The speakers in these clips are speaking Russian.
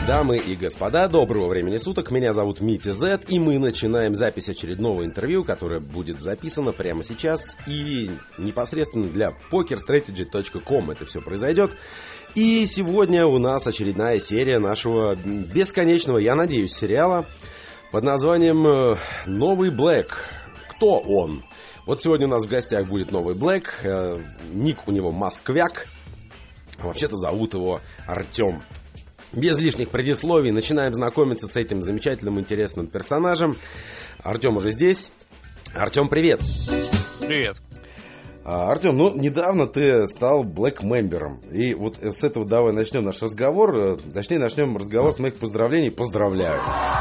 Дамы и господа, доброго времени суток, меня зовут Митя Зет, и мы начинаем запись очередного интервью, которое будет записано прямо сейчас и непосредственно для pokerstrategy.com это все произойдет. И сегодня у нас очередная серия нашего бесконечного, я надеюсь, сериала под названием «Новый Блэк». Кто он? Вот сегодня у нас в гостях будет Новый Блэк, ник у него Москвяк, вообще-то зовут его Артем. Без лишних предисловий начинаем знакомиться с этим замечательным, интересным персонажем. Артем уже здесь. Артем, привет. Привет. Артем, недавно ты стал блэк-мембером. И вот с этого давай начнем наш разговор. Точнее, начнем разговор с моих поздравлений. Поздравляю.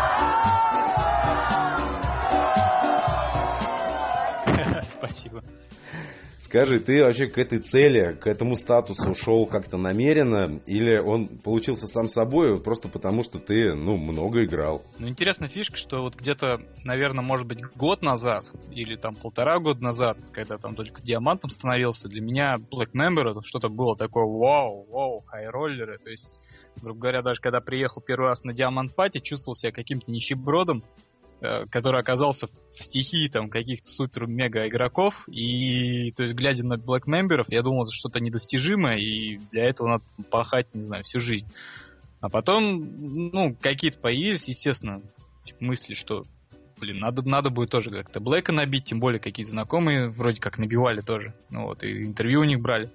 Спасибо. Скажи, ты вообще к этой цели, к этому статусу шел как-то намеренно, или он получился сам собой просто потому, что ты, много играл? Интересная фишка, что вот где-то, наверное, может быть, год назад, или там 1,5 года назад, когда там только диамантом становился, для меня Black Member это что-то было такое вау, хай-роллеры, то есть, грубо говоря, даже когда приехал первый раз на Diamond Party, чувствовал себя каким-то нищебродом, который оказался в стихии там каких-то супер-мега игроков, и, то есть, глядя на Black Member'ов, я думал, это что-то недостижимое, и для этого надо пахать, не знаю, всю жизнь. А потом, какие-то появились, естественно, мысли, что, надо будет тоже как-то Блэка набить, тем более какие-то знакомые вроде как набивали тоже, и интервью у них брали.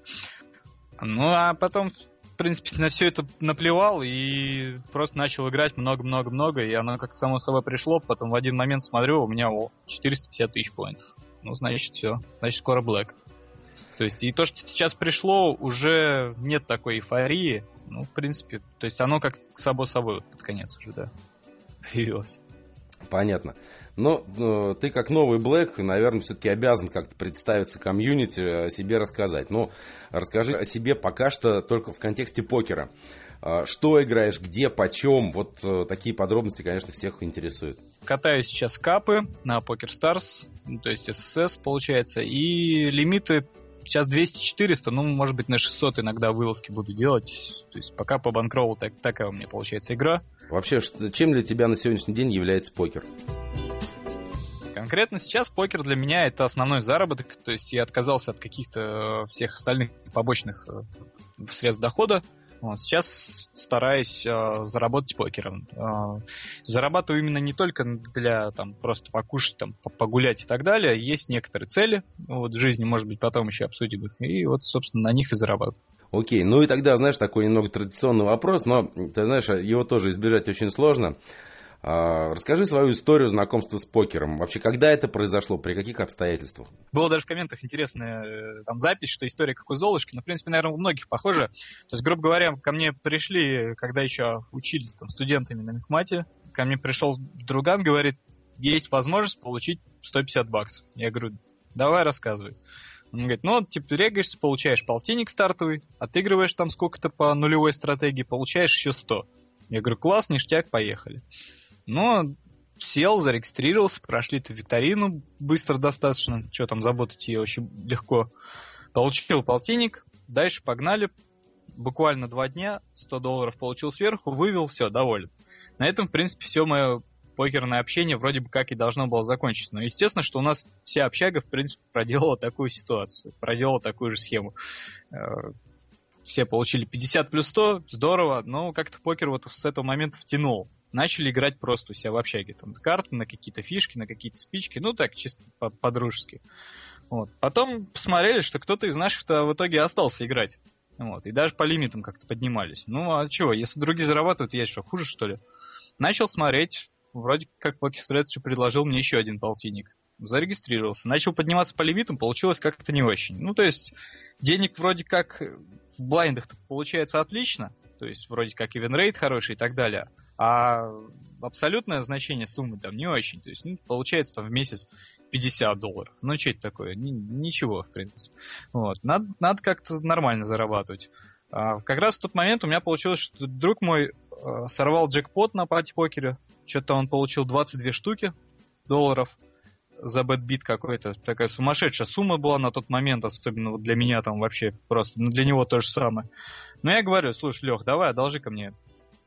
А потом, в принципе, на все это наплевал и просто начал играть много-много-много, и оно как-то само собой пришло. Потом в один момент смотрю, у меня 450 тысяч поинтов. Значит, все. Значит, скоро Блэк. То есть, и то, что сейчас пришло, уже нет такой эйфории. В принципе, то есть оно как само собой под конец уже, да, появилось. Понятно. Но ты как новый Блэк, наверное, все-таки обязан как-то представиться комьюнити, о себе рассказать. Расскажи о себе пока что только в контексте покера. Что играешь, где, почем? Вот такие подробности, конечно, всех интересуют. Катаюсь сейчас капы на PokerStars, то есть SSS получается, и лимиты сейчас 200-400, может быть, на 600 иногда вылазки буду делать. То есть пока по банкроллу такая у меня получается игра. Вообще, чем для тебя на сегодняшний день является покер? Конкретно сейчас покер для меня это основной заработок. То есть я отказался от каких-то всех остальных побочных средств дохода. Сейчас стараюсь заработать покером. Зарабатываю именно не только для просто покушать, погулять и так далее. Есть некоторые цели. В жизни, может быть, потом еще обсудим их. И собственно, на них и зарабатываю. Окей, и тогда, знаешь, такой немного традиционный вопрос, но, ты знаешь, его тоже избежать очень сложно. Расскажи свою историю знакомства с покером. Вообще, когда это произошло, при каких обстоятельствах? Было даже в комментах интересная запись, что история как у Золушки, но, в принципе, наверное, у многих похоже. То есть, грубо говоря, ко мне пришли, когда еще учились студентами на мехмате, ко мне пришел друган, говорит, есть возможность получить $150. Я говорю, давай рассказывай. Он говорит, регаешься, получаешь полтинник стартовый, отыгрываешь там сколько-то по нулевой стратегии, получаешь еще 100. Я говорю, класс, ништяк, поехали. Сел, зарегистрировался, прошли эту викторину быстро достаточно, что там, заботать ее очень легко. Получил полтинник, дальше погнали, буквально 2 дня, $100 получил сверху, вывел, все, доволен. На этом, в принципе, все мое покерное общение вроде бы как и должно было закончиться. Но естественно, что у нас вся общага, в принципе, проделала такую ситуацию, проделала такую же схему. Все получили 50 плюс 100, здорово, но как-то покер с этого момента втянул. Начали играть просто у себя в общаге. Карты на какие-то фишки, на какие-то спички, так, чисто по-дружески. Потом посмотрели, что кто-то из наших-то в итоге остался играть. И даже по лимитам как-то поднимались. А чего, если другие зарабатывают, я что, хуже, что ли? Начал смотреть. Вроде как PokerStars предложил мне еще один полтинник. Зарегистрировался. Начал подниматься по лимитам, получилось как-то не очень. То есть, денег вроде как в блайндах получается отлично. То есть, вроде как и винрейт хороший и так далее. А абсолютное значение суммы там не очень. То есть, получается в месяц $50. Что это такое? Ничего, в принципе. Надо как-то нормально зарабатывать. Как раз в тот момент у меня получилось, что друг мой сорвал джекпот на пати-покере. Что-то он получил 22 штуки $. За бэтбит какой-то. Такая сумасшедшая сумма была на тот момент, особенно для меня там вообще просто. Для него то же самое. Но я говорю, слушай, Лех, давай одолжи ко мне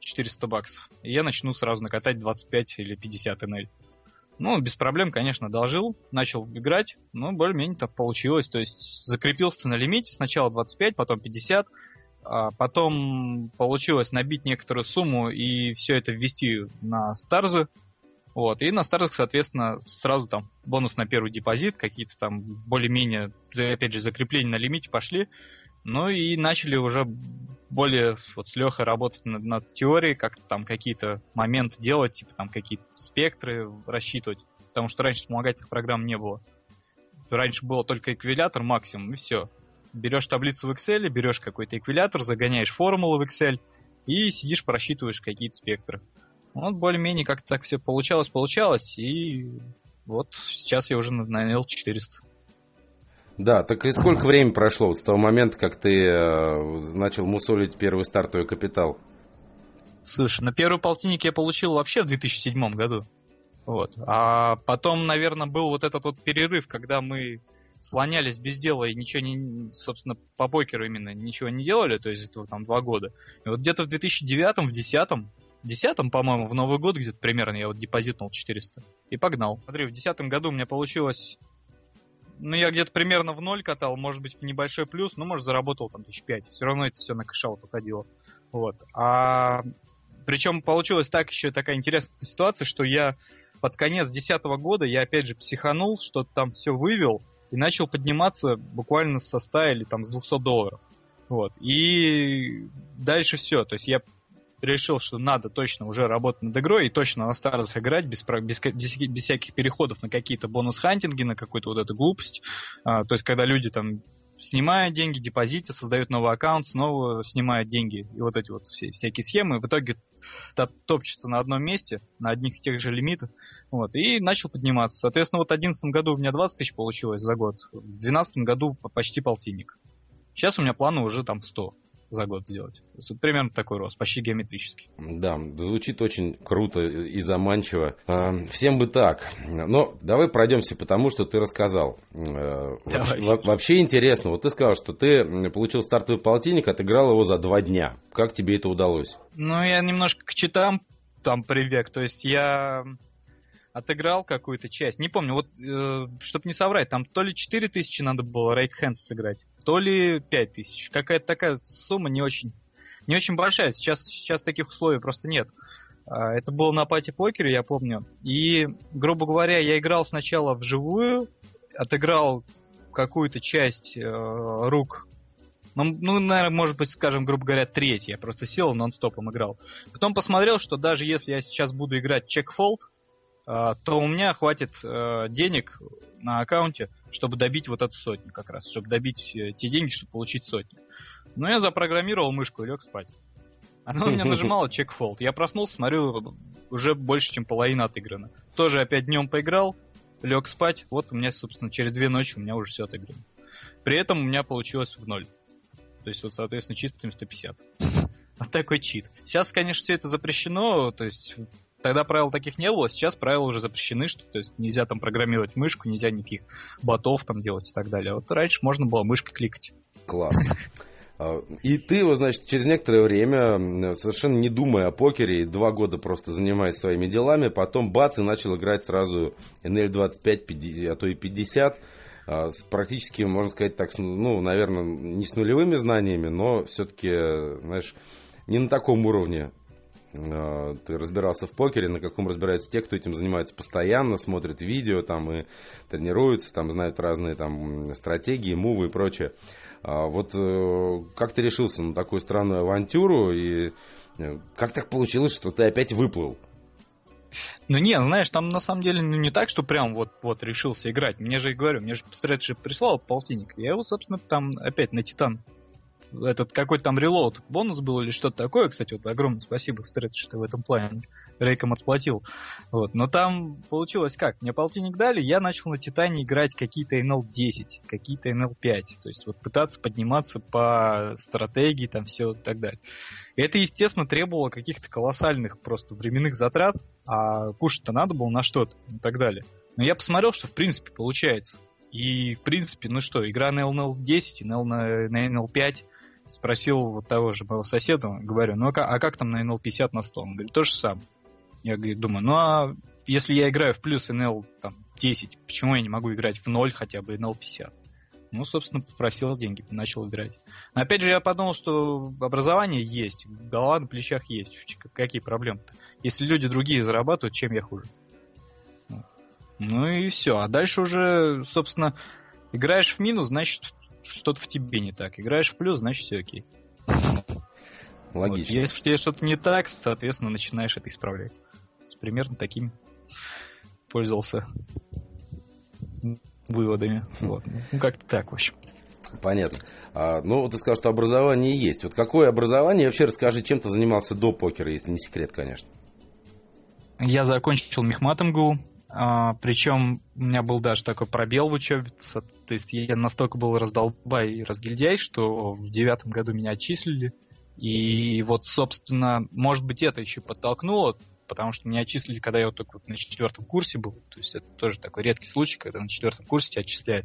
400 баксов, и я начну сразу накатать 25 или 50 НЛ. Ну, без проблем, конечно, одолжил, начал играть, но более-менее так получилось. То есть закрепился на лимите, сначала 25, потом 50, а потом получилось набить некоторую сумму и все это ввести на старзы. Вот, и на стартах, соответственно, сразу там бонус на первый депозит, какие-то там более-менее, опять же, закрепления на лимите пошли. Ну и начали уже более вот с Лехой работать над теорией, как там какие-то моменты делать, типа там какие-то спектры рассчитывать. Потому что раньше вспомогательных программ не было. Раньше было только эквилятор максимум, и все. Берешь таблицу в Excel, берешь какой-то эквилятор, загоняешь формулу в Excel и сидишь, просчитываешь какие-то спектры. Вот более-менее как-то так все получалось, и вот сейчас я уже на NL400. Да, так и сколько времени прошло вот с того момента, как ты начал мусолить первый стартовый капитал? Слушай, на первый полтинник я получил вообще в 2007 году. Вот. А потом, наверное, был вот этот вот перерыв, когда мы слонялись без дела и ничего не, собственно, по покеру именно ничего не делали, то есть это там 2 года. И вот где-то в 2009-м, в 10-м, по-моему, в Новый год где-то примерно я вот депозитнул 400 и погнал. Смотри, в 2010 году у меня получилось... Ну, я где-то примерно в ноль катал, может быть, в небольшой плюс, но, может, заработал там 5 тысяч. Все равно это все на кэш-аут уходило. Вот. Причем получилась еще такая интересная ситуация, что я под конец 2010 года, я опять же психанул, что-то там все вывел и начал подниматься буквально со 100 или там с $200. Вот. И дальше все. То есть я решил, что надо точно уже работать над игрой и точно на старых играть без всяких переходов на какие-то бонус-хантинги, на какую-то вот эту глупость. То есть, когда люди там снимают деньги, депозиты, создают новый аккаунт, снова снимают деньги и вот эти вот всякие схемы, в итоге топчется на одном месте, на одних и тех же лимитах, вот, и начал подниматься. Соответственно, вот в 2011 году у меня 20 тысяч получилось за год, в 2012 году почти полтинник. Сейчас у меня планы уже там 100 за год сделать. То есть, вот примерно такой рост, почти геометрический. Да, звучит очень круто и заманчиво. Всем бы так. Но давай пройдемся по тому, что ты рассказал. Вообще интересно. Вот ты сказал, что ты получил стартовый полтинник, отыграл его за 2 дня. Как тебе это удалось? Ну, я немножко к читам там привык. То есть я отыграл какую-то часть. Не помню, вот, чтобы не соврать, там то ли 4000 надо было right hands сыграть, то ли 5000. Какая-то такая сумма не очень большая. Сейчас таких условий просто нет. Это было на пати-покере, я помню. И, грубо говоря, я играл сначала вживую, отыграл какую-то часть рук. Ну, наверное, может быть, скажем, грубо говоря, треть. Я просто сел, нон-стопом играл. Потом посмотрел, что даже если я сейчас буду играть чек-фолд, то у меня хватит денег на аккаунте, чтобы добить вот эту 100 как раз. Чтобы добить те деньги, чтобы получить 100. Но я запрограммировал мышку и лег спать. Она у меня нажимала чек-фолд. Я проснулся, смотрю, уже больше, чем половина отыграна. Тоже опять днем поиграл, лег спать. Вот у меня, собственно, через 2 ночи у меня уже все отыграно. При этом у меня получилось в 0. То есть, вот, соответственно, чистым 150. Вот такой чит. Сейчас, конечно, все это запрещено, то есть... Тогда правил таких не было, сейчас правила уже запрещены, что то есть нельзя там программировать мышку, нельзя никаких ботов там делать и так далее. Вот раньше можно было мышкой кликать. Класс. И ты, вот, значит, через некоторое время, совершенно не думая о покере, 2 года просто занимаясь своими делами, потом бац, и начал играть сразу NL25, а то и 50, с практически, можно сказать так, ну, наверное, не с нулевыми знаниями, но все-таки, знаешь, не на таком уровне. Ты разбирался в покере, на каком разбираются те, кто этим занимается постоянно, смотрят видео там и тренируются, там знают разные там стратегии, мувы и прочее. Вот как ты решился на такую странную авантюру и как так получилось, что ты опять выплыл? Ну не, знаешь, там на самом деле не так, что прям вот решился играть. Мне же Stretch прислал полтинник, я его, собственно, там опять на Титан. Этот какой-то там релоуд бонус был или что-то такое. Кстати, вот огромное спасибо, Stretch, что в этом плане Рейком отплатил. Вот. Но там получилось как? Мне полтинник дали, я начал на Титане играть какие-то NL10, какие-то NL5. То есть вот пытаться подниматься по стратегии, там все и так далее. И это, естественно, требовало каких-то колоссальных просто временных затрат, а кушать-то надо было на что-то и так далее. Но я посмотрел, что в принципе получается. И в принципе, ну что, игра на NL10 и на NL5 спросил вот того же моего соседа, говорю, ну а как там на NL50 на 100? Он говорит, то же самое. Я думаю, ну а если я играю в плюс NL там, 10, почему я не могу играть в 0 хотя бы NL50? Ну, собственно, попросил деньги, начал играть. Но опять же, я подумал, что образование есть, голова на плечах есть. Какие проблемы-то? Если люди другие зарабатывают, чем я хуже? Ну и все. А дальше уже, собственно, играешь в минус, значит, что-то в тебе не так. Играешь в плюс, значит, все окей. Логично. Вот. Если в тебе что-то не так, соответственно, начинаешь это исправлять. Примерно таким пользовался выводами. Вот. Ну, как-то так, в общем. Понятно. Ну, ты сказал, что образование есть. Вот какое образование? Вообще расскажи, чем ты занимался до покера, если не секрет, конечно. Я закончил мехмат МГУ. Причем у меня был даже такой пробел в учебе. То есть я настолько был раздолбай и разгильдяй, что в 9 году меня отчислили. И вот, собственно, может быть, это еще подтолкнуло, потому что меня отчислили, когда я вот только вот на 4 курсе был. То есть это тоже такой редкий случай, когда на 4 курсе тебя отчисляют.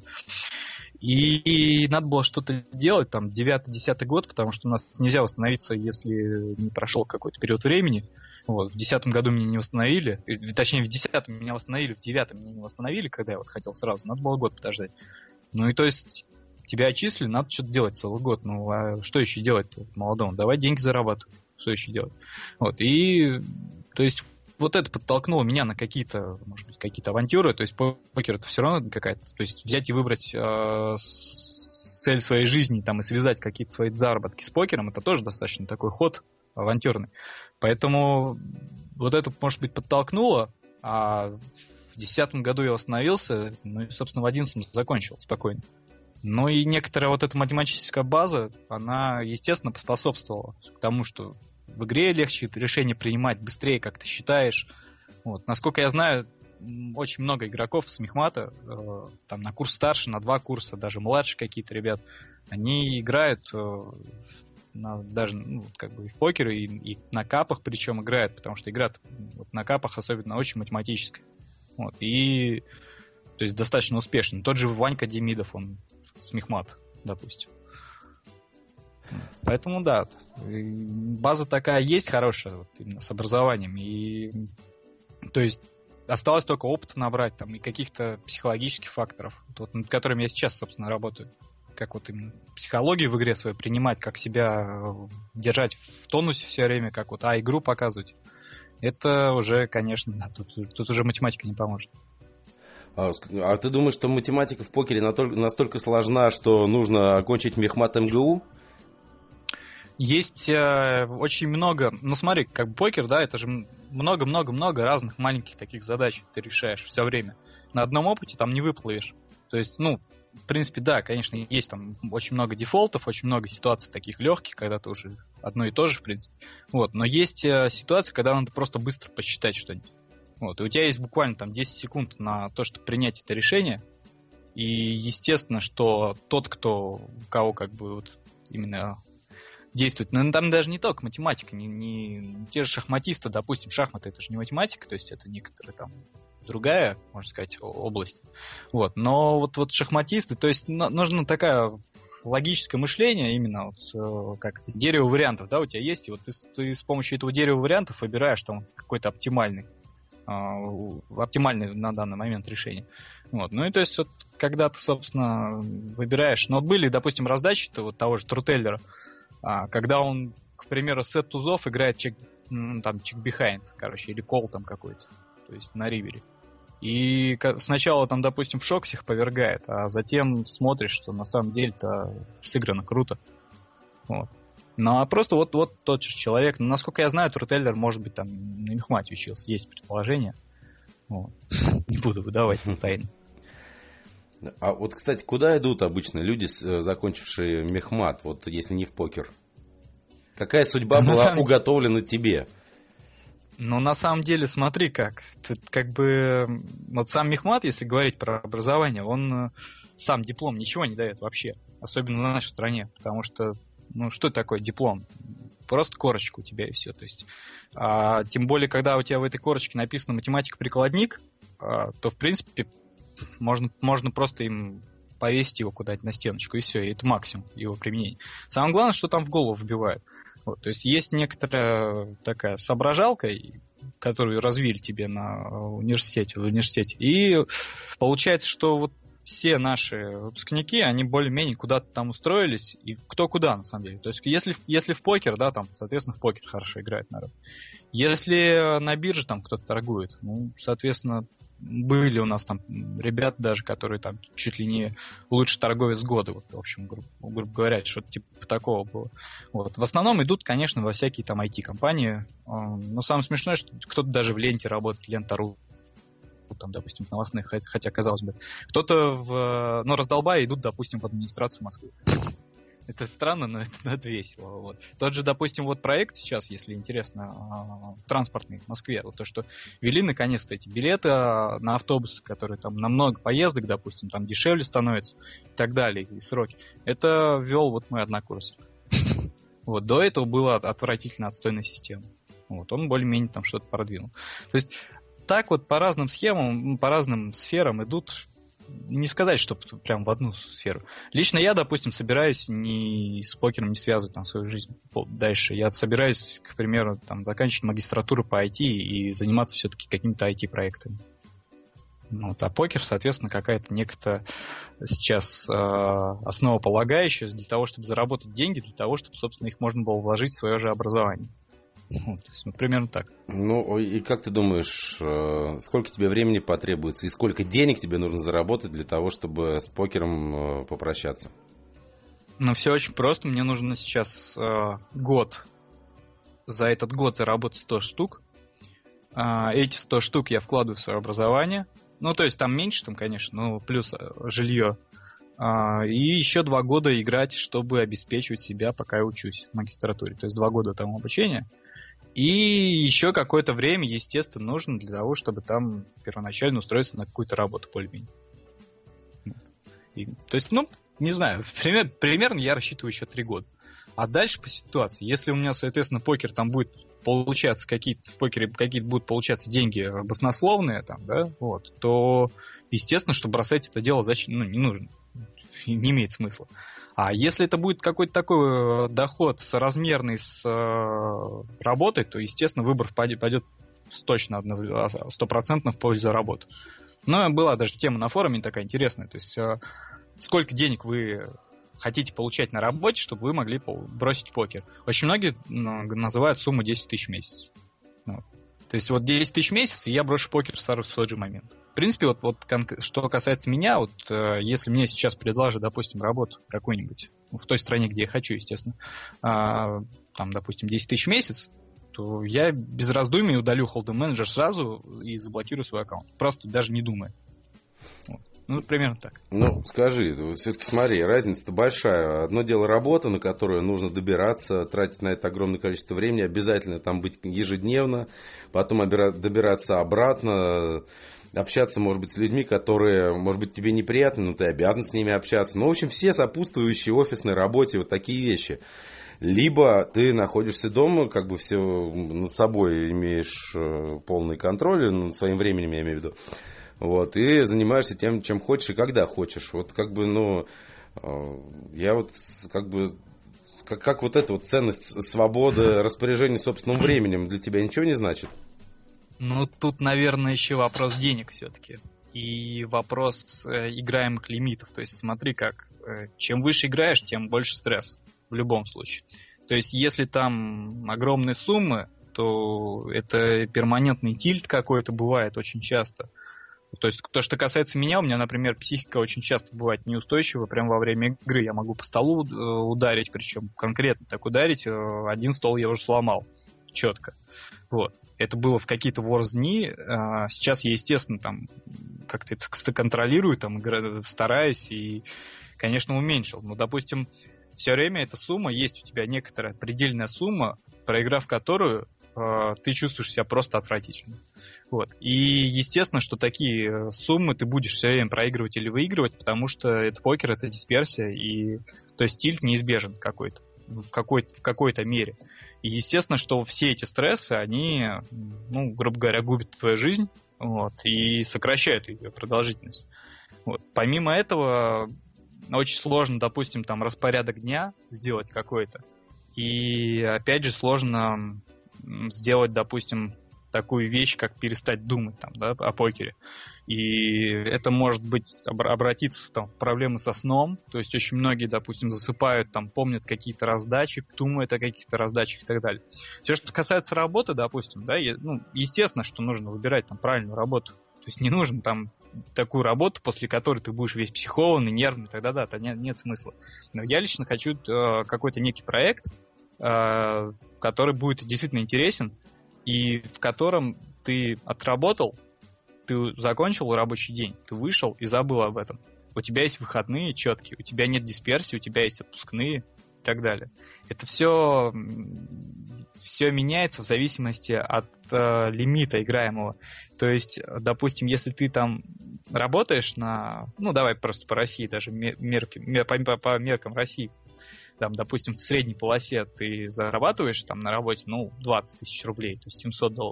И надо было что-то делать, там, 9-10 год, потому что у нас нельзя восстановиться, если не прошел какой-то период времени. Вот, в 10 году меня не восстановили, точнее, в 10 меня восстановили, в 9 меня не восстановили, когда я вот хотел сразу, надо было год подождать. Ну и то есть тебя отчислили, надо что-то делать целый год, ну а что еще делать-то молодому? Давай деньги зарабатывать, что еще делать? Вот, и то есть вот это подтолкнуло меня на какие-то, может быть, какие-то авантюры, то есть покер это все равно какая-то, то есть взять и выбрать цель своей жизни там и связать какие-то свои заработки с покером, это тоже достаточно такой ход авантюрный. Поэтому вот это, может быть, подтолкнуло, а в 2010 году я восстановился, ну и, собственно, в 2011 закончил спокойно. Ну и некоторая вот эта математическая база, она, естественно, поспособствовала к тому, что в игре легче решение принимать, быстрее, как ты считаешь. Вот. Насколько я знаю, очень много игроков с мехмата, там на курс старше, на 2 курса, даже младше какие-то ребят, они играют даже как бы и в покер, и на капах причем играют, потому что игра вот на капах особенно очень математическая. Вот, и то есть достаточно успешный. Тот же Ванька Демидов, он с мехмат, допустим. Поэтому да, база такая есть хорошая, вот, именно с образованием. И то есть осталось только опыта набрать там, и каких-то психологических факторов, вот, над которыми я сейчас, собственно, работаю. Как вот именно психологию в игре свою принимать, как себя держать в тонусе все время, как вот игру показывать. Это уже, конечно, да, тут уже математика не поможет. А ты думаешь, что математика в покере настолько сложна, что нужно окончить мехмат МГУ? Есть очень много, ну смотри, как покер, да, это же много-много-много разных маленьких таких задач ты решаешь все время. На одном опыте там не выплывешь. То есть, в принципе, да, конечно, есть там очень много дефолтов, очень много ситуаций таких легких, когда ты уже одно и то же, в принципе. Вот, но есть ситуации, когда надо просто быстро посчитать что-нибудь. Вот, и у тебя есть буквально там 10 секунд на то, чтобы принять это решение. И естественно, что тот, у кого как бы вот именно действует, но там даже не только математика, не те же шахматисты, допустим, шахматы это же не математика, то есть это некоторые там другая, можно сказать, область. Вот. Но вот шахматисты, то есть нужно такая логическое мышление, именно вот, как это, дерево вариантов, да, у тебя есть, и вот ты с помощью этого дерева вариантов выбираешь там какой-то оптимальный на данный момент решение. Вот. Ну и то есть вот когда ты, собственно, выбираешь, ну вот были, допустим, раздачи вот того же Трутеллера, когда он, к примеру, сет тузов играет чек behind, короче, или кол там какой-то, то есть на ривере. И сначала там, допустим, в шок всех повергает, а затем смотришь, что на самом деле-то сыграно круто. Вот. Ну а просто вот тот же человек, насколько я знаю, Трутеллер, может быть, там на мехмате учился, есть предположение. Вот. Не буду выдавать тайну. А вот, кстати, куда идут обычно люди, закончившие мехмат, вот если не в покер? Какая судьба была уготовлена тебе? Ну, на самом деле, смотри как. Тут как бы вот сам мехмат, если говорить про образование, он сам диплом ничего не дает вообще. Особенно в нашей стране. Потому что, что такое диплом? Просто корочка у тебя и все. То есть, тем более, когда у тебя в этой корочке написано математик-прикладник, то, в принципе, можно просто им повесить его куда-нибудь на стеночку, и все, и это максимум его применения. Самое главное, что там в голову вбивают. Вот, то есть есть некоторая такая соображалка, которую развили тебе в университете. И получается, что вот все наши выпускники, они более-менее куда-то там устроились, и кто куда, на самом деле. То есть если в покер, да, там, соответственно, в покер хорошо играет народ. Если на бирже там кто-то торгует, ну, соответственно, были у нас там ребята даже, которые там чуть ли не лучший торговец года, вот, в общем, грубо говоря, что-то типа такого было. Вот. В основном идут, конечно, во всякие там IT-компании. Но самое смешное, что кто-то даже в ленте работает, Лента.ру, там, допустим, в новостных, хотя, казалось бы. Кто-то раздолбая идут, допустим, в администрацию Москвы. Это странно, но это весело. Вот. Тот же, допустим, вот проект сейчас, если интересно, транспортный в Москве, вот то, что ввели наконец-то эти билеты на автобусы, которые там на много поездок, допустим, там дешевле становятся и так далее, и сроки. Это ввел вот мой однокурсник. Вот, до этого была отвратительно отстойная система. Вот, он более-менее там что-то продвинул. То есть так вот по разным схемам, по разным сферам идут. Не сказать, что прям в одну сферу. Лично я, допустим, собираюсь ни с покером не связывать там свою жизнь дальше. Я собираюсь, к примеру, там, заканчивать магистратуру по IT и заниматься все-таки какими-то IT-проектами. Вот. А покер, соответственно, какая-то некая сейчас основополагающая для того, чтобы заработать деньги, для того, чтобы, собственно, их можно было вложить в свое же образование. Вот, то есть, примерно так. Ну, и как ты думаешь, сколько тебе времени потребуется и сколько денег тебе нужно заработать для того, чтобы с покером попрощаться? Ну, все очень просто. Мне нужно сейчас год. За этот год заработать 100 штук. Эти 100 штук я вкладываю в свое образование. Ну, то есть там меньше, там, конечно, ну, плюс жилье. И еще 2 года играть, чтобы обеспечивать себя, пока я учусь в магистратуре. То есть 2 года там обучения. И еще какое-то время, естественно, нужно для того, чтобы там первоначально устроиться на какую-то работу более-менее. То есть, ну, не знаю, примерно я рассчитываю еще 3 года. А дальше по ситуации. Если у меня, соответственно, покер там будет получаться, в покере какие-то будут получаться деньги баснословные, там, да, вот, то, естественно, что бросать это дело не нужно. Не имеет смысла. А если это будет какой-то такой доход соразмерный с работой, то, естественно, выбор пойдет точно 100% в пользу работы. Но была даже тема на форуме такая интересная. То есть, сколько денег вы хотите получать на работе, чтобы вы могли бросить покер. Очень многие называют сумму 10 тысяч в месяц. Вот. То есть, вот 10 тысяч в месяц, и я брошу покер сразу в тот же момент. В принципе, что касается меня, вот если мне сейчас предложат, допустим, работу какую-нибудь, в той стране, где я хочу, естественно, там, допустим, 10 тысяч в месяц, то я без раздумий удалю Hold'em Manager сразу и заблокирую свой аккаунт. Просто даже не думая. Вот. Ну, примерно так. Ну, скажи, все-таки смотри, разница-то большая. Одно дело работа, на которую нужно добираться, тратить на это огромное количество времени, обязательно там быть ежедневно, потом добираться обратно, общаться, может быть, с людьми, которые, может быть, тебе неприятны, но ты обязан с ними общаться. Ну, в общем, все сопутствующие офисной работе вот такие вещи. Либо ты находишься дома, как бы все над собой имеешь полный контроль, над своим временем, я имею в виду. Вот, и занимаешься тем, чем хочешь и когда хочешь. Вот как бы, ну, я вот как бы, как вот эта вот ценность свободы, распоряжения собственным временем для тебя ничего не значит? Ну, тут, наверное, еще вопрос денег все-таки. И вопрос играемых лимитов. То есть смотри как, чем выше играешь, тем больше стресс. В любом случае. То есть если там огромные суммы, то это перманентный тильт какой-то бывает очень часто. То есть, то, что касается меня, у меня, например, психика очень часто бывает неустойчива. Прямо во время игры я могу по столу ударить, причем конкретно так ударить. Один стол я уже сломал. Четко. Вот. Это было в какие-то ворс-дни. Сейчас я, естественно, там как-то это контролирую, там, стараюсь и, конечно, уменьшил. Но, допустим, все время эта сумма, есть у тебя некоторая предельная сумма, проиграв которую, ты чувствуешь себя просто отвратительно. Вот. И естественно, что такие суммы ты будешь все время проигрывать или выигрывать, потому что это покер, это дисперсия, и то есть тильт неизбежен какой-то, в какой-то мере. И естественно, что все эти стрессы, они, ну, грубо говоря, губят твою жизнь, вот, и сокращают ее продолжительность. Вот. Помимо этого, очень сложно, допустим, там распорядок дня сделать какой-то. И опять же сложно сделать, допустим, такую вещь, как перестать думать там, да, о покере. И это может быть обратиться там, в проблемы со сном. То есть очень многие, допустим, засыпают, там, помнят какие-то раздачи, думают о каких-то раздачах и так далее. Все, что касается работы, допустим, да, естественно, что нужно выбирать там правильную работу. То есть не нужно там такую работу, после которой ты будешь весь психованный, нервный, тогда да, нет смысла. Но я лично хочу какой-то некий проект, который будет действительно интересен, и в котором ты отработал, ты закончил рабочий день, ты вышел и забыл об этом. У тебя есть выходные четкие, у тебя нет дисперсии, у тебя есть отпускные и так далее. Это все меняется в зависимости от лимита играемого. То есть, допустим, если ты там работаешь давай просто по России, даже по меркам России, там, допустим, в средней полосе ты зарабатываешь там на работе, 20 тысяч рублей, то есть $700.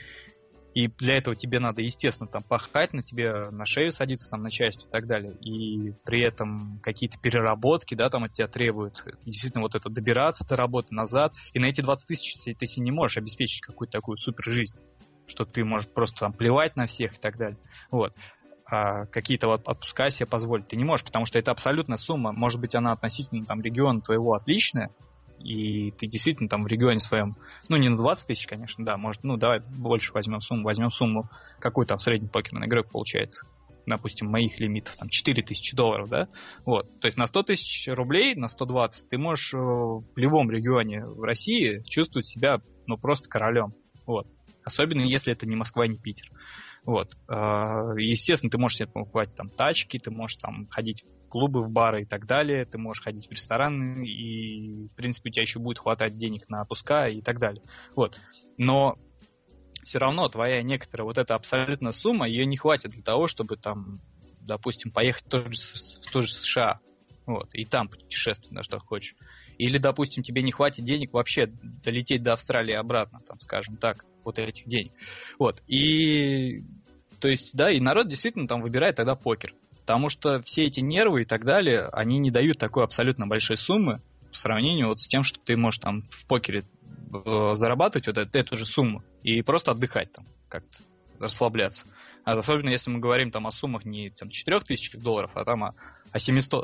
И для этого тебе надо, естественно, там пахать, на тебе на шею садиться, там, начальство и так далее. И при этом какие-то переработки, да, там от тебя требуют. Действительно, вот это добираться до работы, назад. И на эти 20 тысяч ты себе не можешь обеспечить какую-то такую супер жизнь, что ты можешь просто там плевать на всех и так далее. Вот. А какие-то вот отпуска себе позволить ты не можешь, потому что это абсолютная сумма. Может быть, она относительно там региона твоего отличная, и ты действительно там в регионе своем, не на 20 тысяч, конечно, да, может, давай больше возьмем сумму, какой там средний покерный игрок получает, допустим, моих лимитов, там, $4000, да, вот, то есть на 100 тысяч рублей, на 120 ты можешь в любом регионе в России чувствовать себя, просто королем, вот, особенно если это не Москва, не Питер. Вот. Естественно, ты можешь себе покупать там тачки, ты можешь там ходить в клубы, в бары и так далее, ты можешь ходить в рестораны, и, в принципе, у тебя еще будет хватать денег на отпуска и так далее. Вот. Но все равно твоя некоторая вот эта абсолютная сумма, ее не хватит для того, чтобы там, допустим, поехать в тот же США, вот, и там путешествовать, на что хочешь. Или, допустим, тебе не хватит денег вообще долететь до Австралии и обратно, там, скажем так, вот этих денег. Вот. И, то есть, да, и народ действительно там выбирает тогда покер. Потому что все эти нервы и так далее, они не дают такой абсолютно большой суммы по сравнению вот с тем, что ты можешь там в покере зарабатывать вот эту же сумму и просто отдыхать там, как-то расслабляться. А особенно если мы говорим там о суммах не там, $4000, а там о $700.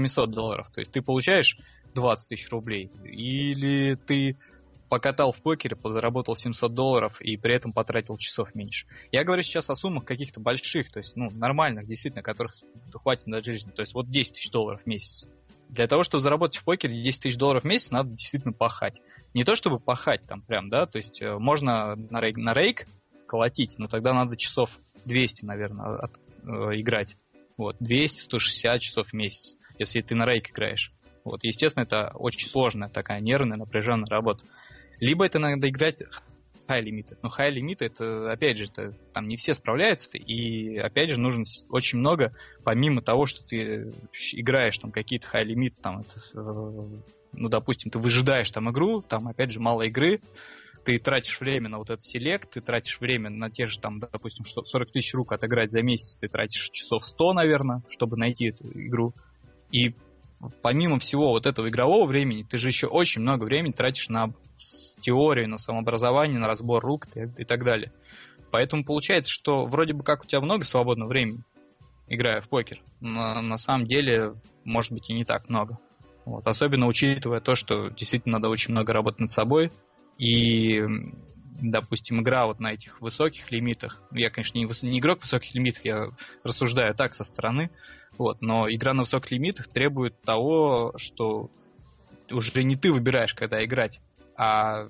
То есть ты получаешь 20 тысяч рублей, или ты покатал в покере, заработал $700 и при этом потратил часов меньше. Я говорю сейчас о суммах каких-то больших, то есть, нормальных, действительно, которых хватит на жизнь. То есть, вот $10 тысяч в месяц. Для того, чтобы заработать в покере $10 тысяч в месяц, надо действительно пахать. Не то, чтобы пахать там прям, да, то есть, можно на рейк колотить, но тогда надо часов 200, наверное, играть. Вот, 200-160 часов в месяц, если ты на рейк играешь. Вот, естественно, это очень сложная такая нервная, напряженная работа. Либо это надо играть хай-лимиты. Но хай-лимиты, это, опять же, там не все справляются, и, опять же, нужно очень много, помимо того, что ты играешь там какие-то хай-лимиты, там, допустим, ты выжидаешь там игру, там, опять же, мало игры, ты тратишь время на вот этот селект, ты тратишь время на те же, там, допустим, 40 тысяч рук отыграть за месяц, ты тратишь часов 100, наверное, чтобы найти эту игру. И помимо всего вот этого игрового времени, ты же еще очень много времени тратишь на теорию, на самообразование, на разбор рук и так далее. Поэтому получается, что вроде бы как у тебя много свободного времени, играя в покер, но на самом деле, может быть, и не так много. Вот. Особенно учитывая то, что действительно надо очень много работать над собой. И, допустим, игра вот на этих высоких лимитах, я, конечно, не игрок высоких лимитов, я рассуждаю так со стороны, вот, но игра на высоких лимитах требует того, что уже не ты выбираешь, когда играть, а,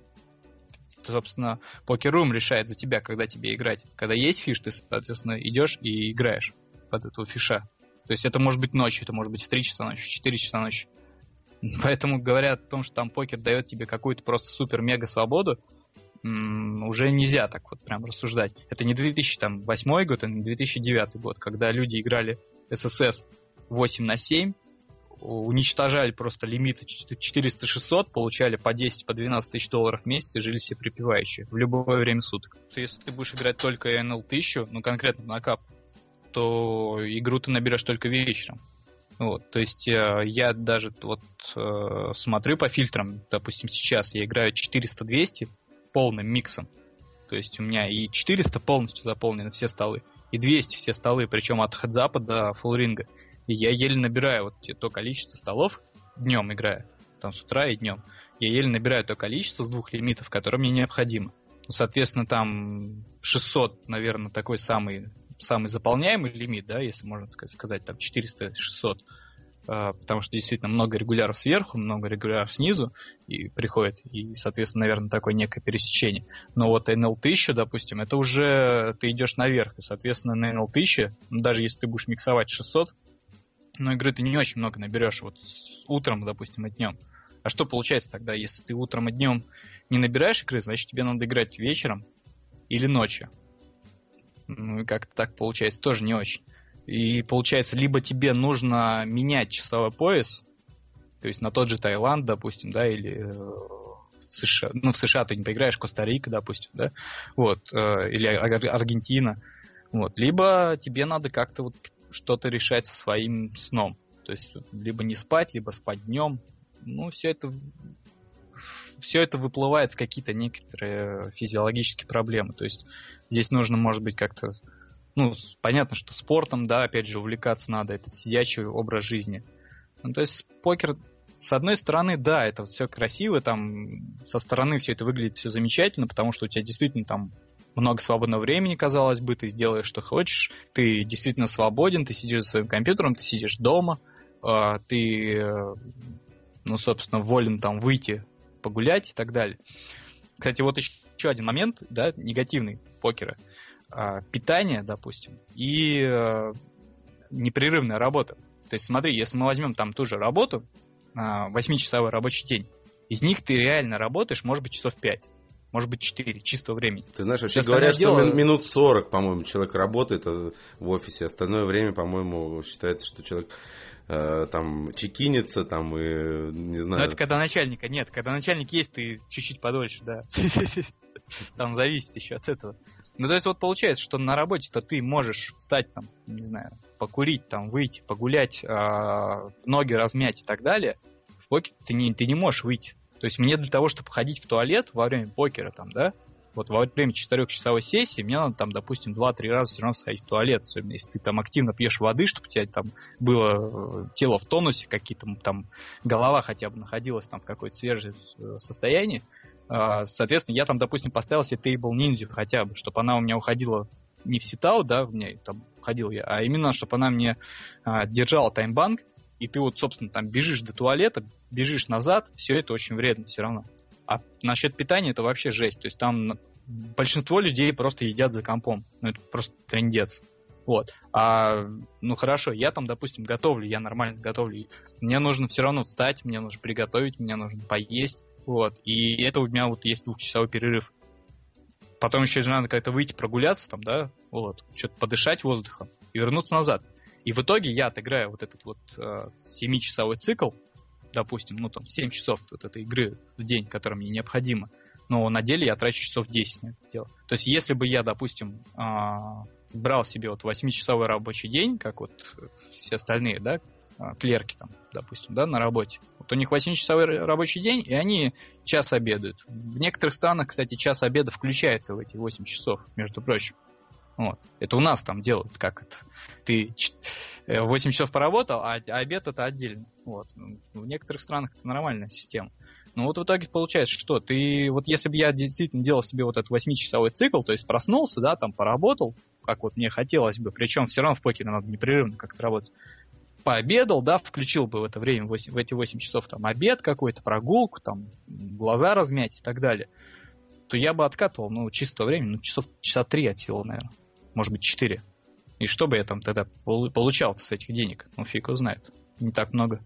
собственно, покер-рум решает за тебя, когда тебе играть. Когда есть фиш, ты, соответственно, идешь и играешь под этого фиша. То есть это может быть ночью, это может быть в 3 часа ночи, в 4 часа ночи. Поэтому говорят о том, что там покер дает тебе какую-то просто супер-мега свободу, уже нельзя так вот прям рассуждать. Это не 2008 год, это не 2009 год, когда люди играли ССС 8/7, уничтожали просто лимиты 400-600, получали по 10, по 12 тысяч долларов в месяц и жили себе припеваючи в любое время суток. Если ты будешь играть только НЛ 1000, конкретно на кап, то игру ты наберешь только вечером. Вот, то есть я даже вот смотрю по фильтрам, допустим, сейчас я играю 400-200 полным миксом. То есть у меня и 400 полностью заполнены все столы, и 200 все столы, причем от хедзапа до фуллринга. И я еле набираю вот то количество столов, днем играя, там с утра и днем, я еле набираю то количество с 2 лимитов, которое мне необходимо. Ну, соответственно, там 600, наверное, такой самый заполняемый лимит, да, если можно сказать, там 400-600, потому что действительно много регуляров сверху, много регуляров снизу и приходит, и, соответственно, наверное, такое некое пересечение. Но вот NL1000, допустим, это уже ты идешь наверх, и, соответственно, на NL1000, даже если ты будешь миксовать 600, но игры ты не очень много наберешь вот утром, допустим, и днем. А что получается тогда, если ты утром и днем не набираешь игры, значит, тебе надо играть вечером или ночью. Ну и как-то так получается, тоже не очень. И получается, либо тебе нужно менять часовой пояс, то есть на тот же Таиланд, допустим, да, или США, ну, в США ты не поиграешь, Коста-Рика, допустим, да, вот, или Аргентина, вот, либо тебе надо как-то вот что-то решать со своим сном, то есть либо не спать, либо спать днем, ну, все это выплывает в какие-то некоторые физиологические проблемы, то есть здесь нужно, может быть, как-то, ну, понятно, что спортом, да, опять же, увлекаться надо, это сидячий образ жизни. Ну, то есть покер, с одной стороны, да, это все красиво, там, со стороны все это выглядит все замечательно, потому что у тебя действительно там много свободного времени, казалось бы, ты делаешь, что хочешь, ты действительно свободен, ты сидишь за своим компьютером, ты сидишь дома, ты, ну, собственно, волен там выйти, погулять и так далее. Кстати, вот еще один момент, да, негативный покера. Питание, допустим, и непрерывная работа. То есть смотри, если мы возьмем там ту же работу, 8-часовой рабочий день, из них ты реально работаешь, может быть, часов 5, может быть, 4 чистого времени. Ты знаешь, вообще говорят, что минут 40, по-моему, человек работает в офисе, остальное время, по-моему, считается, что человек там чекинится, там, и не знаю. Но это когда начальника нет, когда начальник есть, ты чуть-чуть подольше, да. Там зависит еще от этого. Ну, то есть вот получается, что на работе-то ты можешь встать там, не знаю, покурить, там, выйти, погулять, ноги размять и так далее. В покере ты не можешь выйти. То есть мне для того, чтобы ходить в туалет во время покера, там, да, вот во время 4-часовой сессии мне надо там, допустим, 2-3 раза все равно сходить в туалет, особенно если ты там активно пьешь воды, чтобы у тебя там было тело в тонусе, какие-то там голова хотя бы находилась там в какой-то свежем состоянии. Соответственно, я там, допустим, поставил себе Table Ninja хотя бы, чтобы она у меня уходила не в ситаут, да, в ней там ходил я, а именно, чтобы она мне держала таймбанк, и ты вот, собственно, там бежишь до туалета, бежишь назад, все это очень вредно все равно. А насчет питания это вообще жесть. То есть там большинство людей просто едят за компом. Ну, это просто трындец. Вот. Ну хорошо, я там, допустим, готовлю, я нормально готовлю. Мне нужно все равно встать, мне нужно приготовить, мне нужно поесть. Вот. И это у меня вот есть 2-часовой перерыв. Потом еще же надо как-то выйти прогуляться там, да, вот, что-то подышать воздухом и вернуться назад. И в итоге я отыграю вот этот вот 7-часовой цикл, допустим, ну там 7 часов вот этой игры в день, которая мне необходима, но на деле я трачу часов 10 на это дело. То есть если бы я, допустим, брал себе вот 8-часовой рабочий день, как вот все остальные, да, клерки там, допустим, да, на работе, вот у них 8-часовой рабочий день, и они час обедают. В некоторых странах, кстати, час обеда включается в эти 8 часов, между прочим. Вот. Это у нас там делают, как это. Ты 8 часов поработал, а обед это отдельно. Вот. В некоторых странах это нормальная система. Но вот в итоге получается, что ты, вот если бы я действительно делал себе вот этот 8-часовой цикл, то есть проснулся, да, там поработал, как вот мне хотелось бы, причем все равно в покере надо непрерывно как-то работать, пообедал, да, включил бы в это время, в эти 8 часов там обед какой-то, прогулку, там, глаза размять и так далее, то я бы откатывал, ну, чистого времени, ну, часа 3 от силы, наверное, может быть, 4. И что бы я там тогда получал с этих денег? Ну, фиг его знает. Не так много.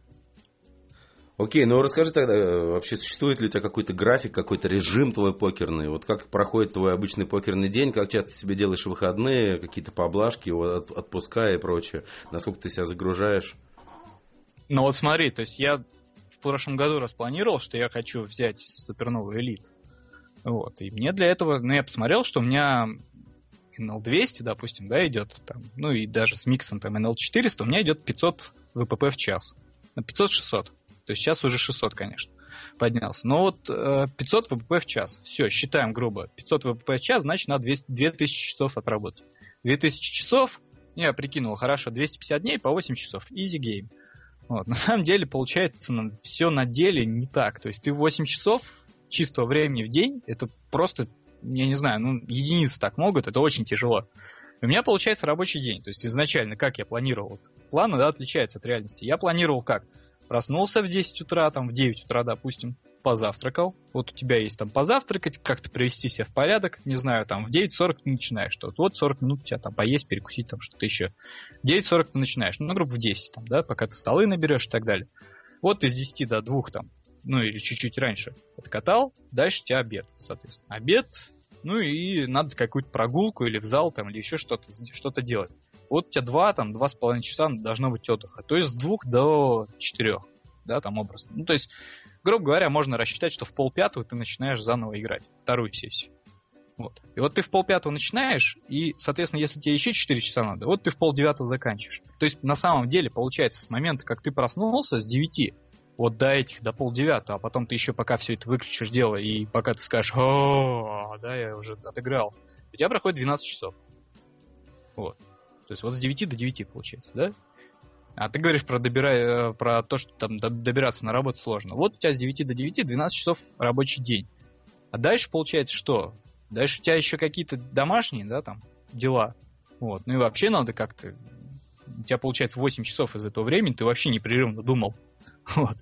Окей, ну расскажи тогда, вообще существует ли у тебя какой-то график, какой-то режим твой покерный? Вот как проходит твой обычный покерный день, как часто себе делаешь выходные, какие-то поблажки, отпуска и прочее? Насколько ты себя загружаешь? Ну вот смотри, то есть я в прошлом году распланировал, что я хочу взять суперновый элит. Вот, и мне для этого, ну я посмотрел, что у меня NL200, допустим, да, идет, там, ну и даже с миксом там NL400, у меня идет 500 ВПП в час. 500-600. То есть сейчас уже 600, конечно, поднялся. Но вот 500 ВПП в час. Все, считаем грубо. 500 ВПП в час, значит, надо 2000 часов отработать. 2000 часов, я прикинул, хорошо, 250 дней по 8 часов. Easy game. Вот. На самом деле, получается, все на деле не так. То есть ты 8 часов чистого времени в день, это просто, я не знаю, ну, единицы так могут, это очень тяжело. У меня получается рабочий день. То есть изначально, как я планировал, планы, да, отличаются от реальности. Я планировал как? Проснулся в 10 утра, там, в 9 утра, допустим, позавтракал. Вот у тебя есть там позавтракать, как-то привести себя в порядок, не знаю, там, в 9:40 ты начинаешь что-то. Вот 40 минут у тебя там поесть, перекусить, там, что-то еще. В 9:40 ты начинаешь, ну, грубо в 10, там, да, пока ты столы наберешь и так далее. Вот из 10 до 2, там, ну, или чуть-чуть раньше откатал, дальше у тебя обед, соответственно. Обед, ну, и надо какую-то прогулку или в зал, там, или еще что-то делать. Вот у тебя 2,5 часа должно быть отдыха. То есть с 2 до 4, да, там образно. Ну, то есть, грубо говоря, можно рассчитать, что в 4:30 ты начинаешь заново играть, вторую сессию. Вот. И вот ты в 4:30 начинаешь, и, соответственно, если тебе еще 4 часа надо, вот ты в 8:30 заканчиваешь. То есть, на самом деле, получается, с момента, как ты проснулся, с 9 вот до 8:30, а потом ты еще пока все это выключишь дело, и пока ты скажешь, да, я уже отыграл, у тебя проходит 12 часов. Вот. То есть вот с 9 до 9 получается, да? А ты говоришь про то, что там добираться на работу сложно. Вот у тебя с 9 до 9 12 часов рабочий день. А дальше получается что? Дальше у тебя еще какие-то домашние, да, там, дела. Вот. Ну и вообще надо как-то... У тебя получается 8 часов из этого времени, ты вообще непрерывно думал. Вот.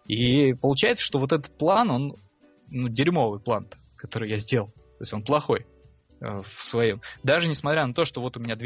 И получается, что вот этот план, он, ну, дерьмовый план, который я сделал. То есть он плохой в своем. Даже несмотря на то, что вот у меня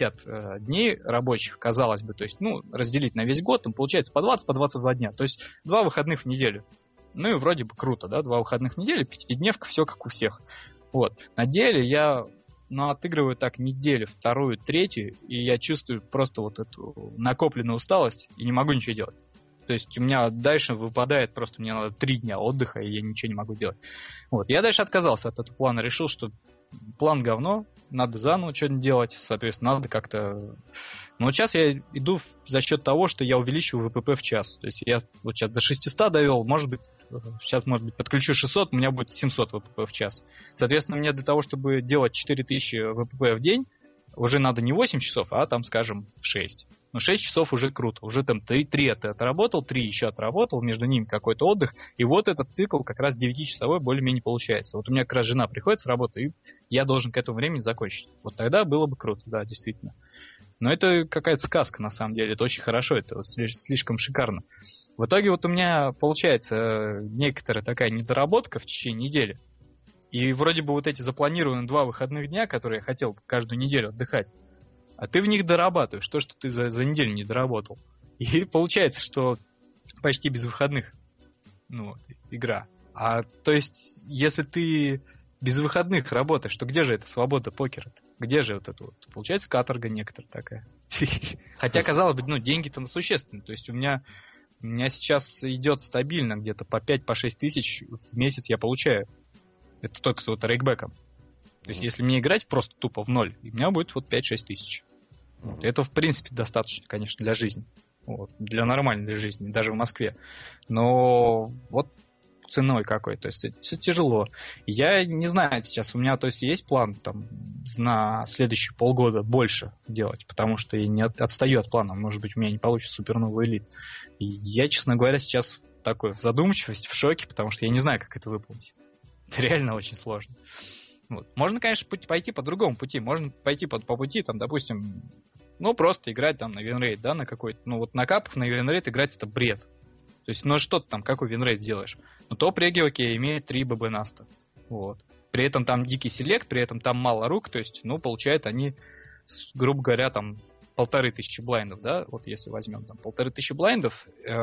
250 дней рабочих, казалось бы, то есть, ну, разделить на весь год, там получается по 20, по 22 дня. То есть 2 выходных в неделю. Ну и вроде бы круто, да, 2 выходных в неделю, 5-дневка, все как у всех. Вот. На деле я, ну, отыгрываю так неделю, 2, 3, и я чувствую просто вот эту накопленную усталость и не могу ничего делать. То есть у меня дальше выпадает просто, мне надо 3 дня отдыха, и я ничего не могу делать. Вот. Я дальше отказался от этого плана, решил, что план говно, надо заново что-нибудь делать, соответственно, надо как-то... Но вот сейчас я иду за счет того, что я увеличиваю ВПП в час. То есть я вот сейчас до 600 довел, может быть, сейчас, может быть, подключу 600, у меня будет 700 ВПП в час. Соответственно, мне для того, чтобы делать 4000 ВПП в день, уже надо не 8 часов, а там, скажем, 6. Но 6 часов уже круто. Уже там 3 ты отработал, 3 еще отработал, между ними какой-то отдых. И вот этот цикл как раз 9-часовой более-менее получается. Вот у меня как раз жена приходит с работы, и я должен к этому времени закончить. Вот тогда было бы круто, да, действительно. Но это какая-то сказка, на самом деле. Это очень хорошо, это вот слишком шикарно. В итоге вот у меня получается некоторая такая недоработка в течение недели. И вроде бы вот эти запланированные 2 выходных дня, которые я хотел каждую неделю отдыхать, а ты в них дорабатываешь то, что ты за неделю не доработал. И получается, что почти без выходных, ну, вот, игра. А то есть, если ты без выходных работаешь, то где же эта свобода покера-то? Где же вот это вот? Получается каторга некоторая такая. Хотя, казалось бы, ну, деньги-то существенные. То есть у меня сейчас идет стабильно где-то по 5-6 тысяч в месяц я получаю. Это только с вот рейкбэком. То есть, если мне играть просто тупо в ноль, у меня будет вот 5-6 тысяч. Вот. Это, в принципе, достаточно, конечно, для жизни. Вот. Для нормальной жизни, даже в Москве. Но вот ценой какой. То есть, это все тяжело. Я не знаю сейчас, у меня, то есть, есть план там на следующие полгода больше делать, потому что я не отстаю от плана. Может быть, у меня не получится суперновый элит. И я, честно говоря, сейчас такой в задумчивости, в шоке, потому что я не знаю, как это выполнить. Это реально очень сложно. Вот. Можно, конечно, пойти по другому пути. Можно пойти по пути, там, допустим, ну, просто играть там на винрейт, да, на какой-то. Ну, вот на капах на винрейт играть это бред. То есть, ну, что ты там, какой винрейт делаешь? Ну, топ-реги, окей, имеет 3 ББ наста. Вот. При этом там дикий селект, при этом там мало рук, то есть, ну, получают они, грубо говоря, там, 1500 блайндов, да, вот если возьмем там 1500 блайндов,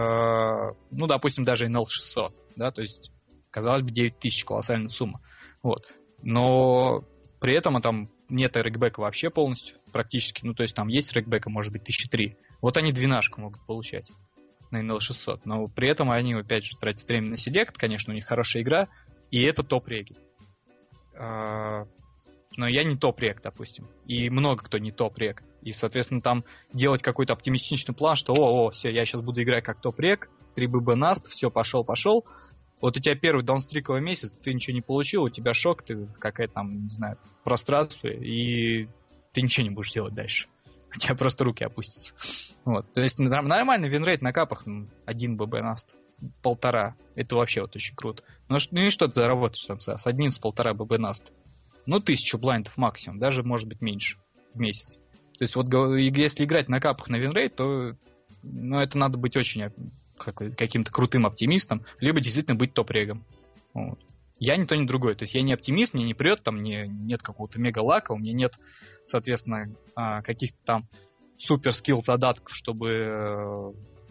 ну, допустим, даже NL 600, да, то есть, казалось бы, 9000, колоссальная сумма. Вот. Но при этом там нет рекбека вообще полностью, практически. Ну, то есть там есть рекбека, может быть, 1003. Вот они 12 могут получать на NL 600. Но при этом они, опять же, тратят время на селект. Конечно, у них хорошая игра. И это топ-реги. но я не топ-рек, допустим. И много кто не топ-рек. И, соответственно, там делать какой-то оптимистичный план, что все, я сейчас буду играть как топ-рек, 3 ББ наст, все, пошел. Вот у тебя первый даунстриковый месяц, ты ничего не получил, у тебя шок, ты какая-то там, не знаю, прострация, и ты ничего не будешь делать дальше. У тебя просто руки опустятся. Вот. То есть нормальный винрейт на капах 1 ББ наст. 1,5. Это вообще вот очень круто. Ну и что ты заработаешь сам с 1,5 ББ наст? 1000 блайндов максимум, даже может быть меньше в месяц. То есть вот если играть на капах на винрейт, то это надо быть очень каким-то крутым оптимистом, либо действительно быть топ-регом. Вот. Я ни то, ни другой. То есть я не оптимист, мне не прет, там нет какого-то мега-лака, у меня нет, соответственно, каких-то там супер-скилл задатков, чтобы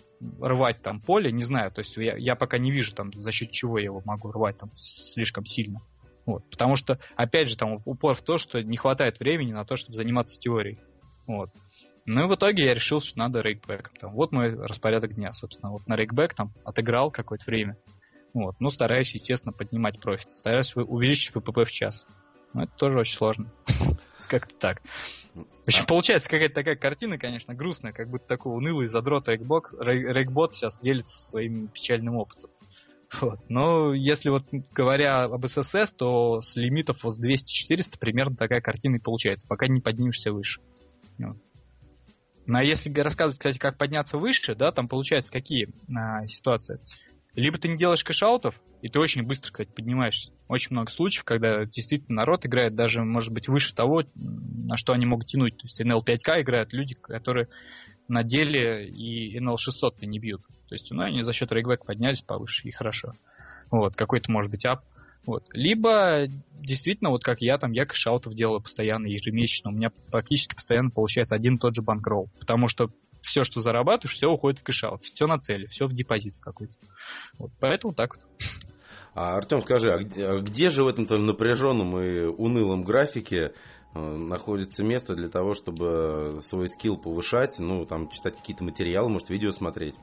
рвать там поле, не знаю. То есть я пока не вижу, там, за счет чего я его могу рвать там слишком сильно. Вот. Потому что, опять же, там упор в то, что не хватает времени на то, чтобы заниматься теорией. Вот. Ну и в итоге я решил, что надо рейкбэком. Вот мой распорядок дня, собственно. Вот на рейкбэк там отыграл какое-то время. Вот. Ну, стараюсь, естественно, поднимать профит. Стараюсь увеличить ВПП в час. Но это тоже очень сложно. Как-то так. В общем, получается какая-то такая картина, конечно, грустная, как будто такой унылый задрот рейкбот сейчас делится своим печальным опытом. Вот. Но если вот говоря об ССС, то с лимитов вот с 200-400 примерно такая картина и получается, пока не поднимешься выше. Вот. Ну, а если рассказывать, кстати, как подняться выше, да, там получается какие ситуации. Либо ты не делаешь кэш-аутов, и ты очень быстро, кстати, поднимаешься. Очень много случаев, когда действительно народ играет даже, может быть, выше того, на что они могут тянуть. То есть NL5К играют люди, которые на деле и NL600-то не бьют. То есть, они за счет рейкбэка поднялись повыше, и хорошо. Вот, какой-то, может быть, ап. Вот. Либо, действительно, вот как я кэш-аутов делаю постоянно, ежемесячно. У меня практически постоянно получается один и тот же банкролл. Потому что все, что зарабатываешь, все уходит в кэш-аут. Все на цели, все в депозит какой-то. Вот, поэтому так вот. Артем, скажи, где же в этом напряженном и унылом графике находится место для того, чтобы свой скилл повышать, там читать какие-то материалы, может, видео смотреть?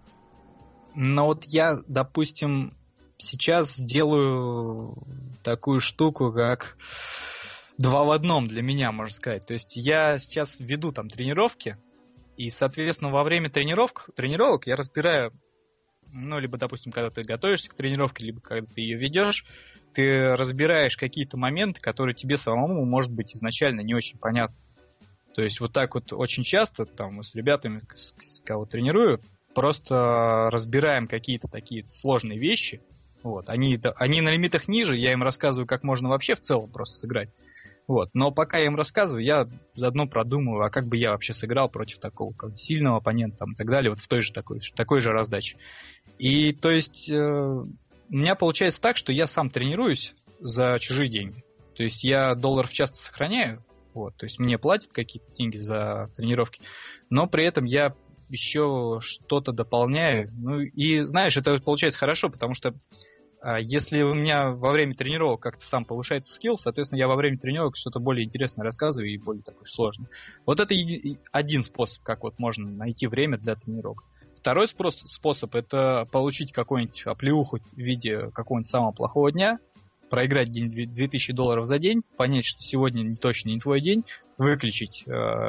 Ну вот я, допустим, сейчас делаю такую штуку, как 2 в 1 для меня, можно сказать. То есть я сейчас веду там тренировки, и, соответственно, во время тренировок я разбираю, либо, допустим, когда ты готовишься к тренировке, либо когда ты ее ведешь, ты разбираешь какие-то моменты, которые тебе самому, может быть, изначально не очень понятны. То есть вот так вот очень часто, там, мы с ребятами, кого тренирую, просто разбираем какие-то такие сложные вещи. Вот. Они на лимитах ниже, я им рассказываю, как можно вообще в целом просто сыграть. Вот. Но пока я им рассказываю, я заодно продумываю, а как бы я вообще сыграл против такого сильного оппонента там, и так далее, вот в той же такой же раздаче. И то есть у меня получается так, что я сам тренируюсь за чужие деньги. То есть я долларов часто сохраняю, вот, то есть мне платят какие-то деньги за тренировки, но при этом я еще что-то дополняю. Ну и знаешь, это получается хорошо, потому что если у меня во время тренировок как-то сам повышается скилл, соответственно, я во время тренировок что-то более интересное рассказываю и более такое сложное. Вот это один способ, как вот можно найти время для тренировок. Второй способ – это получить какую-нибудь оплеуху в виде какого-нибудь самого плохого дня, проиграть $2000 за день, понять, что сегодня точно не твой день, выключить,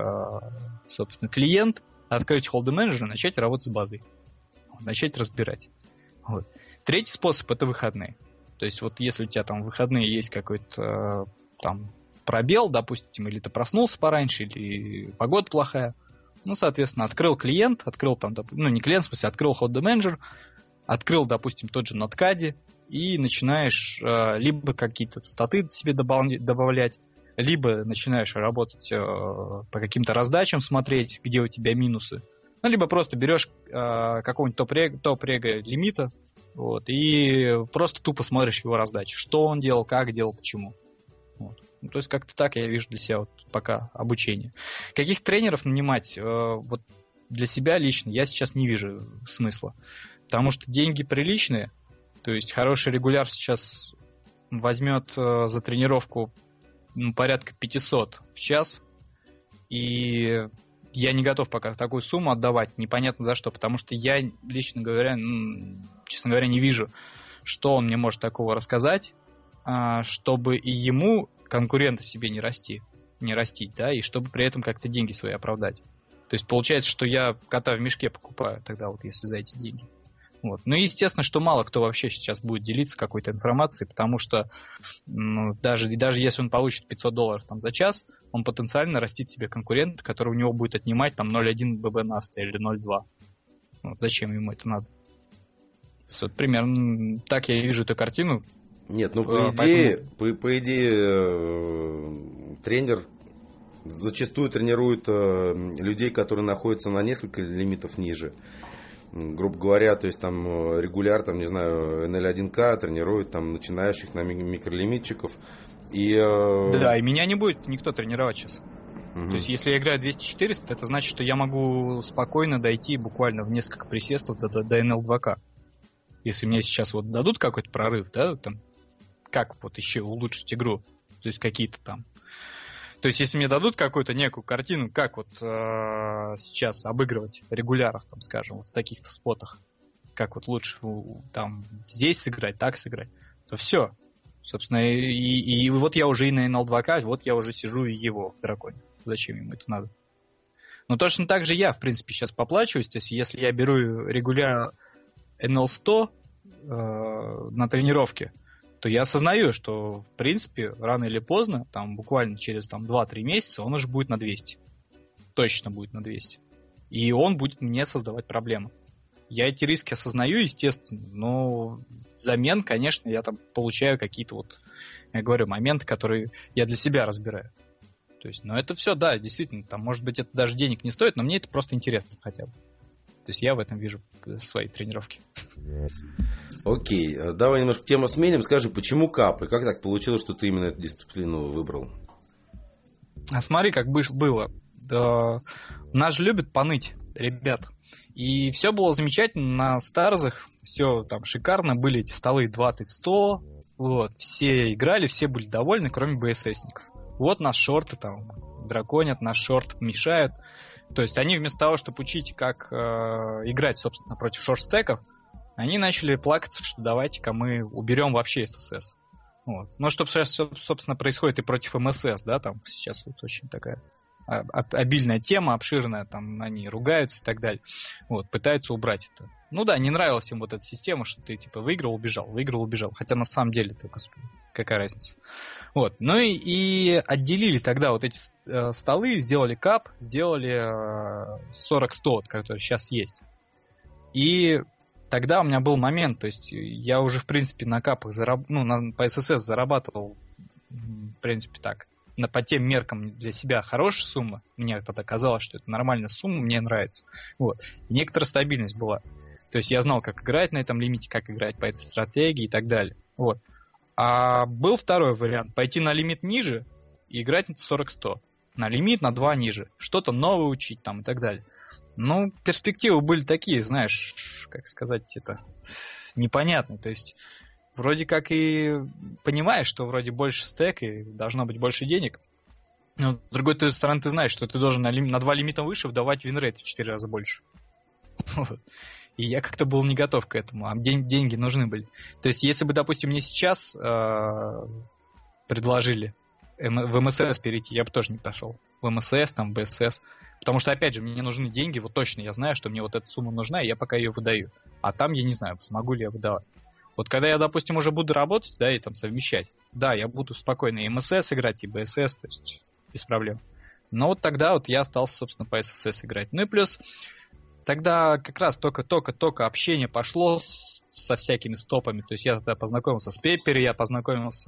собственно, клиент, открыть холдер менеджер и начать работать с базой. Начать разбирать. Вот. Третий способ – это выходные. То есть вот если у тебя там в выходные есть какой-то там пробел, допустим, или ты проснулся пораньше, или погода плохая, соответственно, открыл клиент, не клиент, в смысле, открыл холдер менеджер, открыл, допустим, тот же Ноткади, и начинаешь либо какие-то статы себе добавлять, либо начинаешь работать по каким-то раздачам, смотреть, где у тебя минусы, либо просто берешь какого-нибудь топ-рега лимита, вот, и просто тупо смотришь его раздачи, что он делал, как делал, почему. Вот. То есть как-то так я вижу для себя вот пока обучение. Каких тренеров нанимать вот для себя лично я сейчас не вижу смысла, потому что деньги приличные, то есть хороший регуляр сейчас возьмет за тренировку порядка 500 в час, и я не готов пока такую сумму отдавать, непонятно за что, потому что я, лично говоря, честно говоря, не вижу, что он мне может такого рассказать, чтобы и ему конкурента себе не растить, да, и чтобы при этом как-то деньги свои оправдать. То есть получается, что я кота в мешке покупаю тогда вот, если за эти деньги. Вот. Ну и естественно, что мало кто вообще сейчас будет делиться какой-то информацией, потому что даже если он получит $500 там, за час, он потенциально растит себе конкурента, который у него будет отнимать там 0,1 ББ наста или 0,2. Вот. Зачем ему это надо? Вот примерно так я вижу эту картину. Нет, ну по идее, тренер зачастую тренирует людей, которые находятся на несколько лимитов ниже. Грубо говоря, то есть там регуляр, там, не знаю, NL1К тренирует там начинающих на микролимитчиков. Да, и меня не будет никто тренировать сейчас. То есть если я играю 200-400, это значит, что я могу спокойно дойти буквально в несколько присестов до NL2К. Если мне сейчас вот дадут какой-то прорыв, да, там, как вот еще улучшить игру, то есть какие-то там. То есть если мне дадут какую-то некую картину, как вот сейчас обыгрывать регуляров, там, скажем, вот в таких-то спотах, как вот лучше там здесь сыграть, так сыграть, то все. Собственно, и вот я уже и на NL2К, вот я уже сижу и его в драконе. Зачем ему это надо? Но точно так же я, в принципе, сейчас поплачусь. То есть если я беру регуляр NL100 на тренировке, то я осознаю, что, в принципе, рано или поздно, там, буквально через там, 2-3 месяца, он уже будет на 200. Точно будет на 200. И он будет мне создавать проблемы. Я эти риски осознаю, естественно, но взамен, конечно, я там получаю какие-то вот, я говорю, моменты, которые я для себя разбираю. То есть, ну, это все, да, действительно, там, может быть, это даже денег не стоит, но мне это просто интересно хотя бы. То есть я в этом вижу свои тренировки. Окей, давай немножко тему сменим. Скажи, почему кап? И как так получилось, что ты именно эту дисциплину выбрал? А смотри, как было. Да, нас же любят поныть, ребят. И все было замечательно на Старзах. Все там шикарно. Были эти столы 20-100. Вот. Все играли, все были довольны, кроме БССников. Вот нас шорты там драконят, наш шорт мешают. То есть они вместо того, чтобы учить, как играть, собственно, против шорт-стеков, они начали плакаться, что давайте-ка мы уберем вообще ССС. Вот. Ну, что, собственно, происходит и против МСС, да, там сейчас вот очень такая обильная тема, обширная, там они ругаются и так далее. Вот, пытаются убрать это. Ну да, не нравилась им вот эта система, что ты типа выиграл, убежал. Хотя на самом деле-то, господи, какая разница. Вот, ну и отделили тогда вот эти столы, сделали кап, сделали 40-100, который сейчас есть. И тогда у меня был момент, то есть я уже, в принципе, на капах по ССС зарабатывал, в принципе, так, по тем меркам для себя хорошая сумма. Мне тогда казалось, что это нормальная сумма, мне нравится. Вот. И некоторая стабильность была. То есть я знал, как играть на этом лимите, как играть по этой стратегии и так далее. Вот. А был второй вариант. Пойти на лимит ниже и играть на 40-100. На лимит на 2 ниже. Что-то новое учить там и так далее. Ну, перспективы были такие, знаешь, как сказать это, непонятные. То есть вроде как и понимаешь, что вроде больше стек и должно быть больше денег. Но с другой стороны, ты знаешь, что ты должен на 2 лимита выше вдавать винрейт в 4 раза больше. Вот. И я как-то был не готов к этому, а деньги нужны были. То есть, если бы, допустим, мне сейчас предложили в МСС перейти, я бы тоже не пошел. В МСС, там, БСС. Потому что, опять же, мне нужны деньги, вот точно я знаю, что мне вот эта сумма нужна, и я пока ее выдаю. А там я не знаю, смогу ли я выдавать. Вот когда я, допустим, уже буду работать, да, и там совмещать, да, я буду спокойно и МСС играть, и БСС, то есть без проблем. Но вот тогда вот я остался, собственно, по ССС играть. Ну и плюс тогда как раз только общение пошло со всякими стопами. То есть я тогда познакомился с Пеппери, я познакомился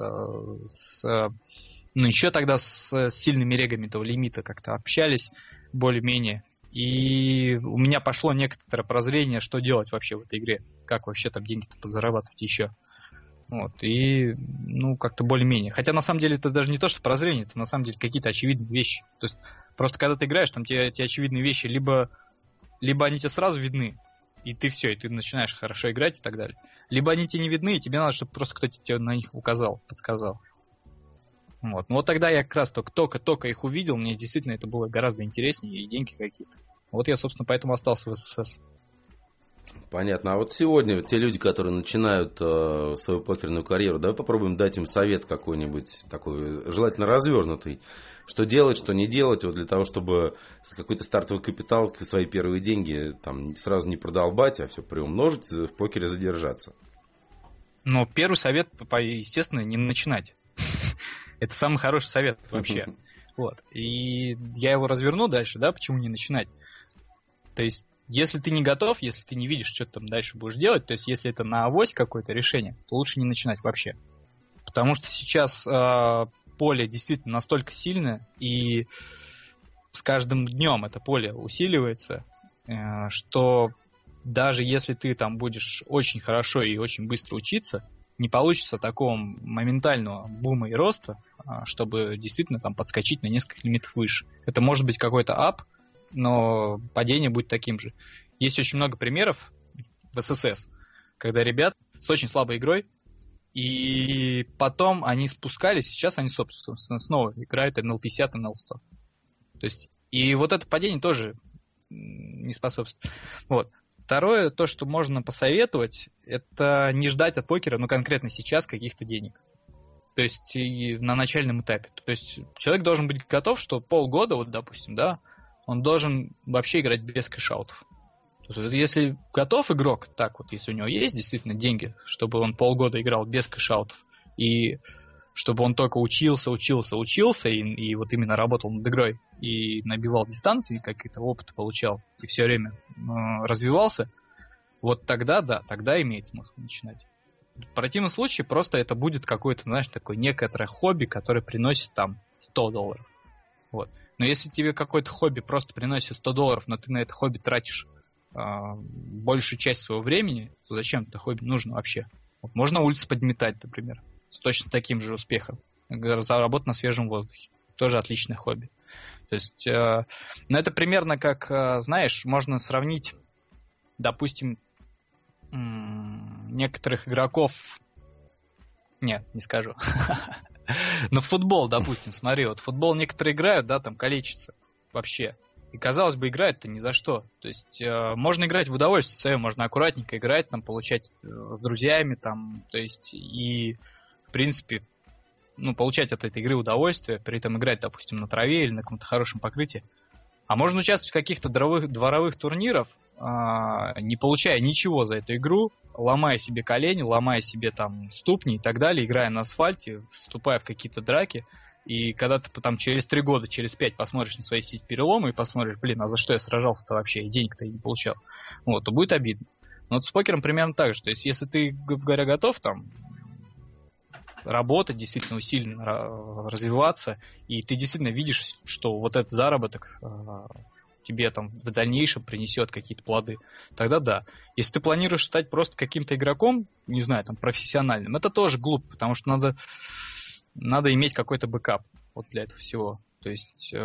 еще тогда с сильными регами этого лимита как-то общались более-менее. И у меня пошло некоторое прозрение, что делать вообще в этой игре. Как вообще там деньги-то подзарабатывать еще. Вот. И, как-то более-менее. Хотя, на самом деле, это даже не то, что прозрение, это на самом деле какие-то очевидные вещи. То есть, просто когда ты играешь, там тебе эти очевидные вещи либо они тебе сразу видны, и ты все, и ты начинаешь хорошо играть и так далее. Либо они тебе не видны, и тебе надо, чтобы просто кто-то тебе на них указал, подсказал. Вот. Ну вот тогда я как раз только их увидел, мне действительно это было гораздо интереснее, и деньги какие-то. Вот я, собственно, поэтому остался в ССС. Понятно. А вот сегодня те люди, которые начинают свою покерную карьеру, давай попробуем дать им совет какой-нибудь такой, желательно развернутый. Что делать, что не делать, вот для того, чтобы с какой-то стартовый капитал свои первые деньги там сразу не продолбать, а все приумножить, в покере задержаться. Но первый совет, естественно, не начинать. Это самый хороший совет вообще. Вот. И я его разверну дальше, да, почему не начинать. То есть, если ты не готов, если ты не видишь, что ты там дальше будешь делать, то есть, если это на авось какое-то решение, то лучше не начинать вообще. Потому что сейчас поле действительно настолько сильное, и с каждым днем это поле усиливается, что даже если ты там будешь очень хорошо и очень быстро учиться, не получится такого моментального бума и роста, чтобы действительно там подскочить на несколько лимитов выше. Это может быть какой-то ап, но падение будет таким же. Есть очень много примеров в ССС, когда ребят с очень слабой игрой, и потом они спускались, сейчас они, собственно, снова играют NL50, NL100. То есть, и вот это падение тоже не способствует. Вот. Второе, то, что можно посоветовать, это не ждать от покера, ну, конкретно сейчас, каких-то денег. То есть, и на начальном этапе. То есть, человек должен быть готов, что полгода, вот, допустим, да, он должен вообще играть без кэшаутов. То есть, если готов игрок, так вот, если у него есть действительно деньги, чтобы он полгода играл без кэшаутов, и чтобы он только учился, и вот именно работал над игрой, и набивал дистанции, какие-то опыт получал, и все время развивался, вот тогда, да, тогда имеет смысл начинать. В противном случае просто это будет какое-то, знаешь, такое некоторое хобби, которое приносит там $100. Вот. Но если тебе какое-то хобби просто приносит $100, но ты на это хобби тратишь большую часть своего времени, то зачем это хобби нужно вообще? Вот можно улицу подметать, например, с точно таким же успехом. Заработать на свежем воздухе. Тоже отличное хобби. То есть, ну это примерно как, знаешь, можно сравнить, допустим, некоторых игроков... Нет, не скажу. Но в футбол, допустим, смотри, вот в футбол некоторые играют, да, там калечатся вообще. И, казалось бы, играть-то ни за что. То есть, можно играть в удовольствие свое, можно аккуратненько играть, там, получать с друзьями, там, то есть, и, в принципе, ну, получать от этой игры удовольствие, при этом играть, допустим, на траве или на каком-то хорошем покрытии. А можно участвовать в каких-то дворовых турнирах, не получая ничего за эту игру, ломая себе колени, ломая себе там ступни и так далее, играя на асфальте, вступая в какие-то драки. И когда ты там через 3 года, через 5 посмотришь на свои переломы и посмотришь, блин, а за что я сражался-то вообще, и денег-то и не получал, вот, то будет обидно. Но вот с покером примерно так же. То есть, если ты, грубо говоря, готов там работать, действительно усиленно развиваться, и ты действительно видишь, что вот этот заработок тебе там в дальнейшем принесет какие-то плоды, тогда да. Если ты планируешь стать просто каким-то игроком, не знаю, там, профессиональным, это тоже глупо, потому что надо иметь какой-то бэкап вот для этого всего. То есть,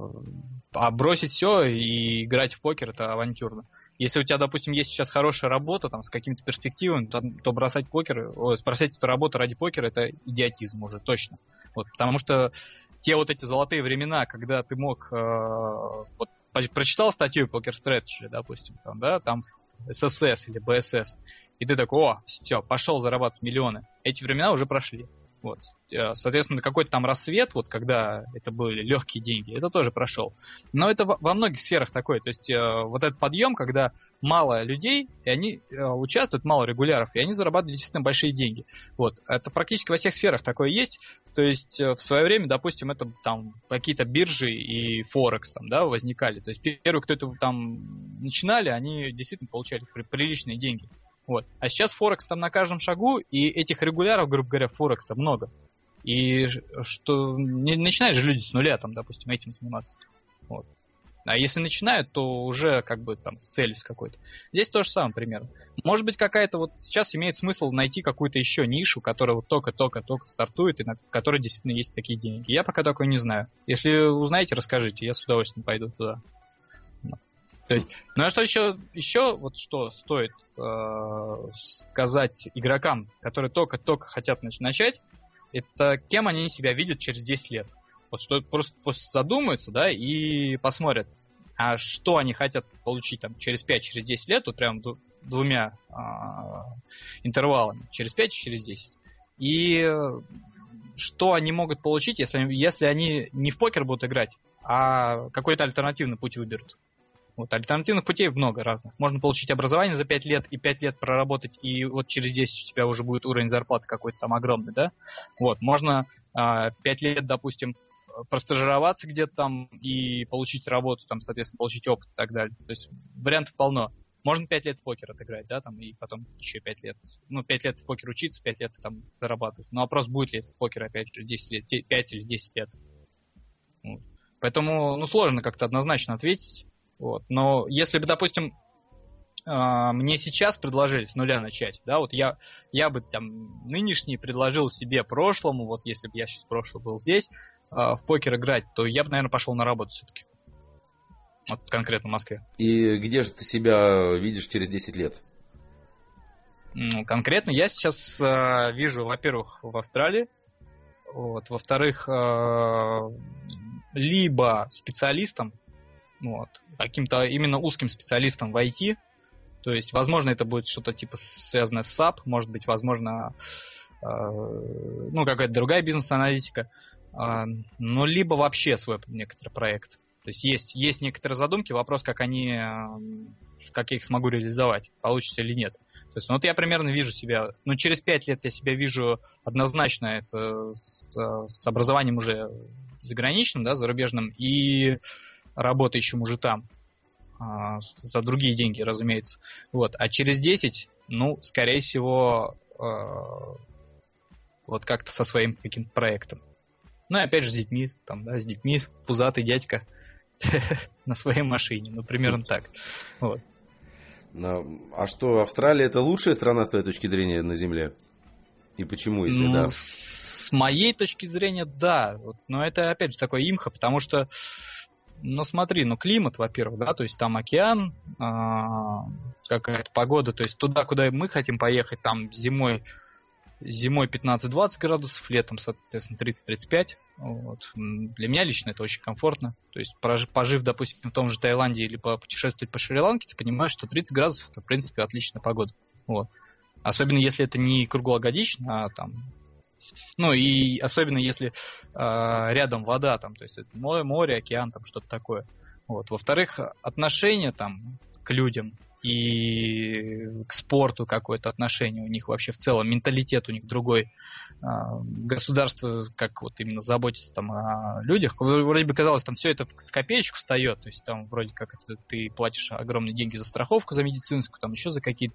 а бросить все и играть в покер — это авантюрно. Если у тебя, допустим, есть сейчас хорошая работа там, с какими-то перспективами, то бросать эту работу ради покера — это идиотизм уже, точно. Вот, потому что те вот эти золотые времена, когда ты мог... вот, прочитал статью Poker Strategy, допустим, там ССС или БСС, и ты такой, все, пошел зарабатывать миллионы. Эти времена уже прошли. Вот. Соответственно, какой-то там рассвет, вот когда это были легкие деньги, это тоже прошел. Но это во многих сферах такое. То есть вот этот подъем, когда мало людей, и они участвуют, мало регуляров, и они зарабатывают действительно большие деньги. Вот. Это практически во всех сферах такое есть. То есть в свое время, допустим, это там какие-то биржи и Форекс там, да, возникали. То есть первые, кто это там начинали, они действительно получали приличные деньги. Вот. А сейчас Форекс там на каждом шагу, и этих регуляров, грубо говоря, Форекса много. И что не начинают же люди с нуля, там, допустим, этим заниматься. Вот. А если начинают, то уже как бы там с целью с какой-то. Здесь то же самое примерно. Может быть, какая-то вот сейчас имеет смысл найти какую-то еще нишу, которая вот только-только стартует, и на которой действительно есть такие деньги. Я пока такой не знаю. Если узнаете, расскажите, я с удовольствием пойду туда. То есть, ну а что еще вот что стоит сказать игрокам, которые только-только хотят начать, это кем они себя видят через 10 лет. Вот что просто задумаются, да, и посмотрят, а что они хотят получить там через 5, через 10 лет, вот прям двумя интервалами, через 5 и через 10. И что они могут получить, если они не в покер будут играть, а какой-то альтернативный путь выберут. Вот, альтернативных путей много разных. Можно получить образование за 5 лет и 5 лет проработать, и вот через 10 у тебя уже будет уровень зарплаты какой-то там огромный, да? Вот, можно 5 лет, допустим, простажироваться где-то там и получить работу, там, соответственно, получить опыт и так далее. То есть вариантов полно. Можно 5 лет в покер отыграть, да, там, и потом еще 5 лет. Ну, 5 лет в покер учиться, 5 лет там зарабатывать. Но вопрос, будет ли это в покер, опять же, 10 лет, 5 или 10 лет. Вот. Поэтому, ну, сложно как-то однозначно ответить. Вот. Но если бы, допустим, мне сейчас предложили с нуля начать, да, вот я бы там нынешний предложил себе прошлому, вот если бы я сейчас прошлый был здесь, в покер играть, то я бы, наверное, пошел на работу все-таки. Вот конкретно в Москве. И где же ты себя видишь через 10 лет? Ну, конкретно я сейчас вижу, во-первых, в Австралии, вот, во-вторых, либо специалистом, вот, каким-то именно узким специалистом в IT, то есть, возможно, это будет что-то типа связанное с SAP, может быть, возможно, ну, какая-то другая бизнес-аналитика, ну, либо вообще свой некоторый проект. То есть есть некоторые задумки, вопрос, как я их смогу реализовать, получится или нет. То есть, ну, вот я примерно вижу себя, ну, через 5 лет я себя вижу однозначно это с образованием уже заграничным, да, зарубежным, и работающим уже там, за другие деньги, разумеется. Вот. А через 10, ну, скорее всего, вот как-то со своим каким-то проектом. Ну, и опять же, с детьми, там, да, с детьми, пузатый дядька на своей машине, ну, примерно так. Вот. А что, Австралия это лучшая страна с твоей точки зрения на Земле? И почему, если ну, да? С моей точки зрения, да. Вот, но это, опять же, такое имхо, потому что, ну, смотри, ну, климат, во-первых, да, то есть там океан, какая-то погода, то есть туда, куда мы хотим поехать, там зимой 15-20 градусов, летом, соответственно, 30-35. Вот. Для меня лично это очень комфортно. То есть, пожив, допустим, в том же Таиланде или путешествовать по Шри-Ланке, ты понимаешь, что 30 градусов это, в принципе, отличная погода. Вот. Особенно если это не круглогодично, а там... Ну, и особенно если рядом вода, там, то есть это море, океан, там, что-то такое. Вот. Во-вторых, отношение там к людям и к спорту какое-то отношение у них вообще в целом, менталитет у них другой. Государство, как вот именно заботится там о людях, вроде бы казалось, там все это в копеечку встает, то есть там вроде как это ты платишь огромные деньги за страховку, за медицинскую, там еще за какие-то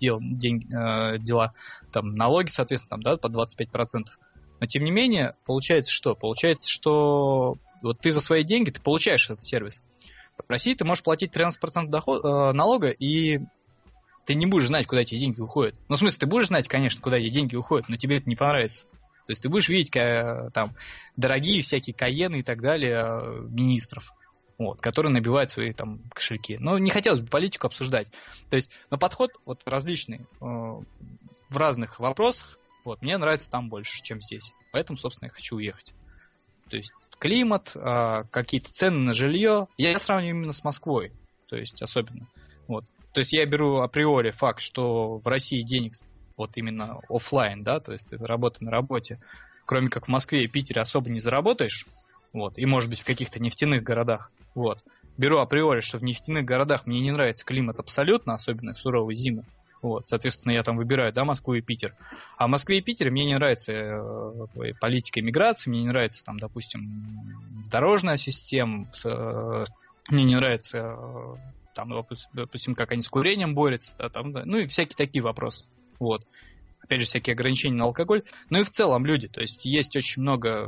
дела, там налоги, соответственно, там, да, по 25%. Но тем не менее, получается что? Получается, что вот ты за свои деньги, ты получаешь этот сервис. В России ты можешь платить 13% налога, и ты не будешь знать, куда эти деньги уходят. Ну, в смысле, ты будешь знать, конечно, куда эти деньги уходят, но тебе это не понравится. То есть ты будешь видеть там дорогие всякие Каены и так далее министров, вот, которые набивают свои там кошельки. Но не хотелось бы политику обсуждать. То есть, но подход вот различный в разных вопросах. Вот, мне нравится там больше, чем здесь. Поэтому, собственно, я хочу уехать. То есть климат, какие-то цены на жилье. Я сравниваю именно с Москвой. То есть особенно. Вот. То есть я беру априори факт, что в России денег вот именно офлайн, да, то есть работа на работе, кроме как в Москве и Питере особо не заработаешь. Вот. И, может быть, в каких-то нефтяных городах. Вот. Беру априори, что в нефтяных городах мне не нравится климат абсолютно, особенно в суровые зимы. Вот, соответственно, я там выбираю, да, Москву и Питер. А в Москве и Питере мне не нравится политика иммиграции, мне не нравится, там, допустим, дорожная система, мне не нравится, там, допустим, как они с курением борются, да, там, да, ну и всякие такие вопросы. Вот. Опять же, всякие ограничения на алкоголь. Ну и в целом люди, то есть есть очень много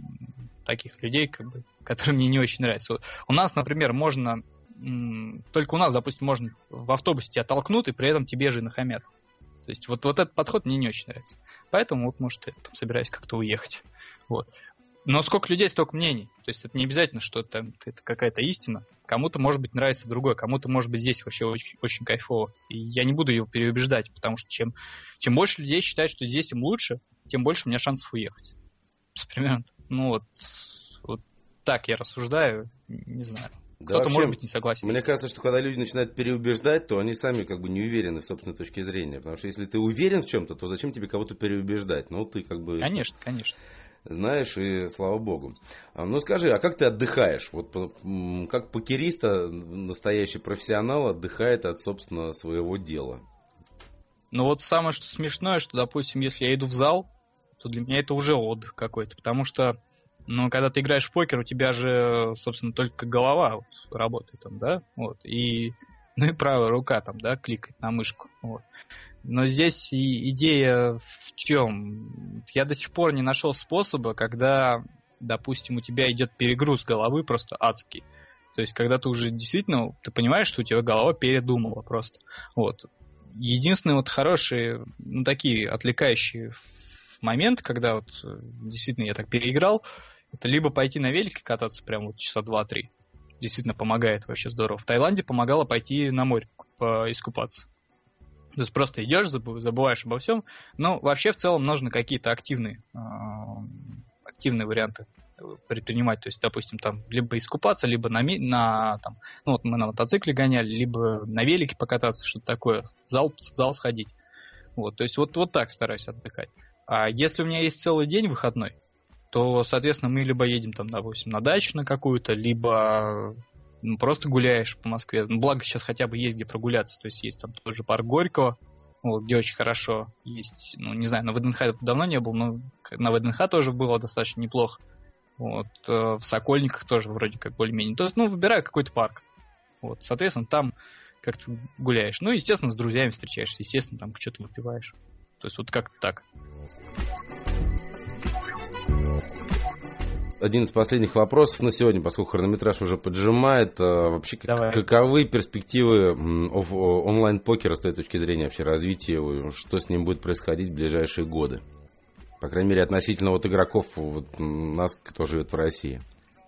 таких людей, как бы, которые мне не очень нравятся. У нас, например, можно... Только у нас, допустим, можно в автобусе тебя толкнут, и при этом тебе же нахамят. То есть вот этот подход мне не очень нравится. Поэтому, вот, может, я там собираюсь как-то уехать. Вот. Но сколько людей, столько мнений. То есть это не обязательно, что это какая-то истина. Кому-то, может быть, нравится другое, кому-то, может быть, здесь вообще очень, очень кайфово. И я не буду его переубеждать, потому что чем больше людей считают, что здесь им лучше, тем больше у меня шансов уехать. Примерно. Ну вот так я рассуждаю, не знаю. Кто-то, вообще, может быть, не согласен. Мне кажется, что когда люди начинают переубеждать, то они сами как бы не уверены в собственной точке зрения. Потому что если ты уверен в чем-то, то зачем тебе кого-то переубеждать? Ну, ты как бы... Конечно. Знаешь, и слава богу. Ну, скажи, а как ты отдыхаешь? Вот как покериста настоящий профессионал отдыхает от, собственно, своего дела? Ну, вот самое что смешное, что, допустим, если я иду в зал, то для меня это уже отдых какой-то. Потому что, ну, когда ты играешь в покер, у тебя же, собственно, только голова вот работает там, да? Вот. И, ну, и правая рука там, да, кликает на мышку. Вот. Но здесь и идея в чем? Я до сих пор не нашел способа, когда, допустим, у тебя идет перегруз головы просто адский. То есть, когда ты уже действительно, ты понимаешь, что у тебя голова передумала просто. Вот. Единственный вот хороший, ну, такие отвлекающие моменты, когда вот действительно я так переиграл, это либо пойти на велике кататься прям вот часа 2-3. Действительно помогает вообще здорово. В Таиланде помогало пойти на море искупаться. То есть просто идешь, забываешь обо всем. Но вообще в целом нужно какие-то активные варианты предпринимать. То есть, допустим, там либо искупаться, либо на там, ну вот мы на мотоцикле гоняли, либо на велике покататься, что-то такое, в зал сходить. Вот, то есть вот так стараюсь отдыхать. А если у меня есть целый день выходной, то, соответственно, мы либо едем там, допустим, на дачу на какую-то, либо просто гуляешь по Москве. Благо сейчас хотя бы есть где прогуляться. То есть есть там тоже парк Горького, вот, где очень хорошо есть. Ну, не знаю, на ВДНХ я давно не был, но на ВДНХ тоже было достаточно неплохо. Вот, в Сокольниках тоже вроде как более-менее. То есть, ну, выбираю какой-то парк. Вот, соответственно, там как-то гуляешь. Ну, естественно, с друзьями встречаешься. Естественно, там что-то выпиваешь. То есть, вот как-то так. Один из последних вопросов на сегодня, поскольку хронометраж уже поджимает. Вообще, каковы перспективы онлайн-покера с твоей точки зрения, вообще развития его? Что с ним будет происходить в ближайшие годы? По крайней мере, относительно вот игроков вот, нас, кто живет в России.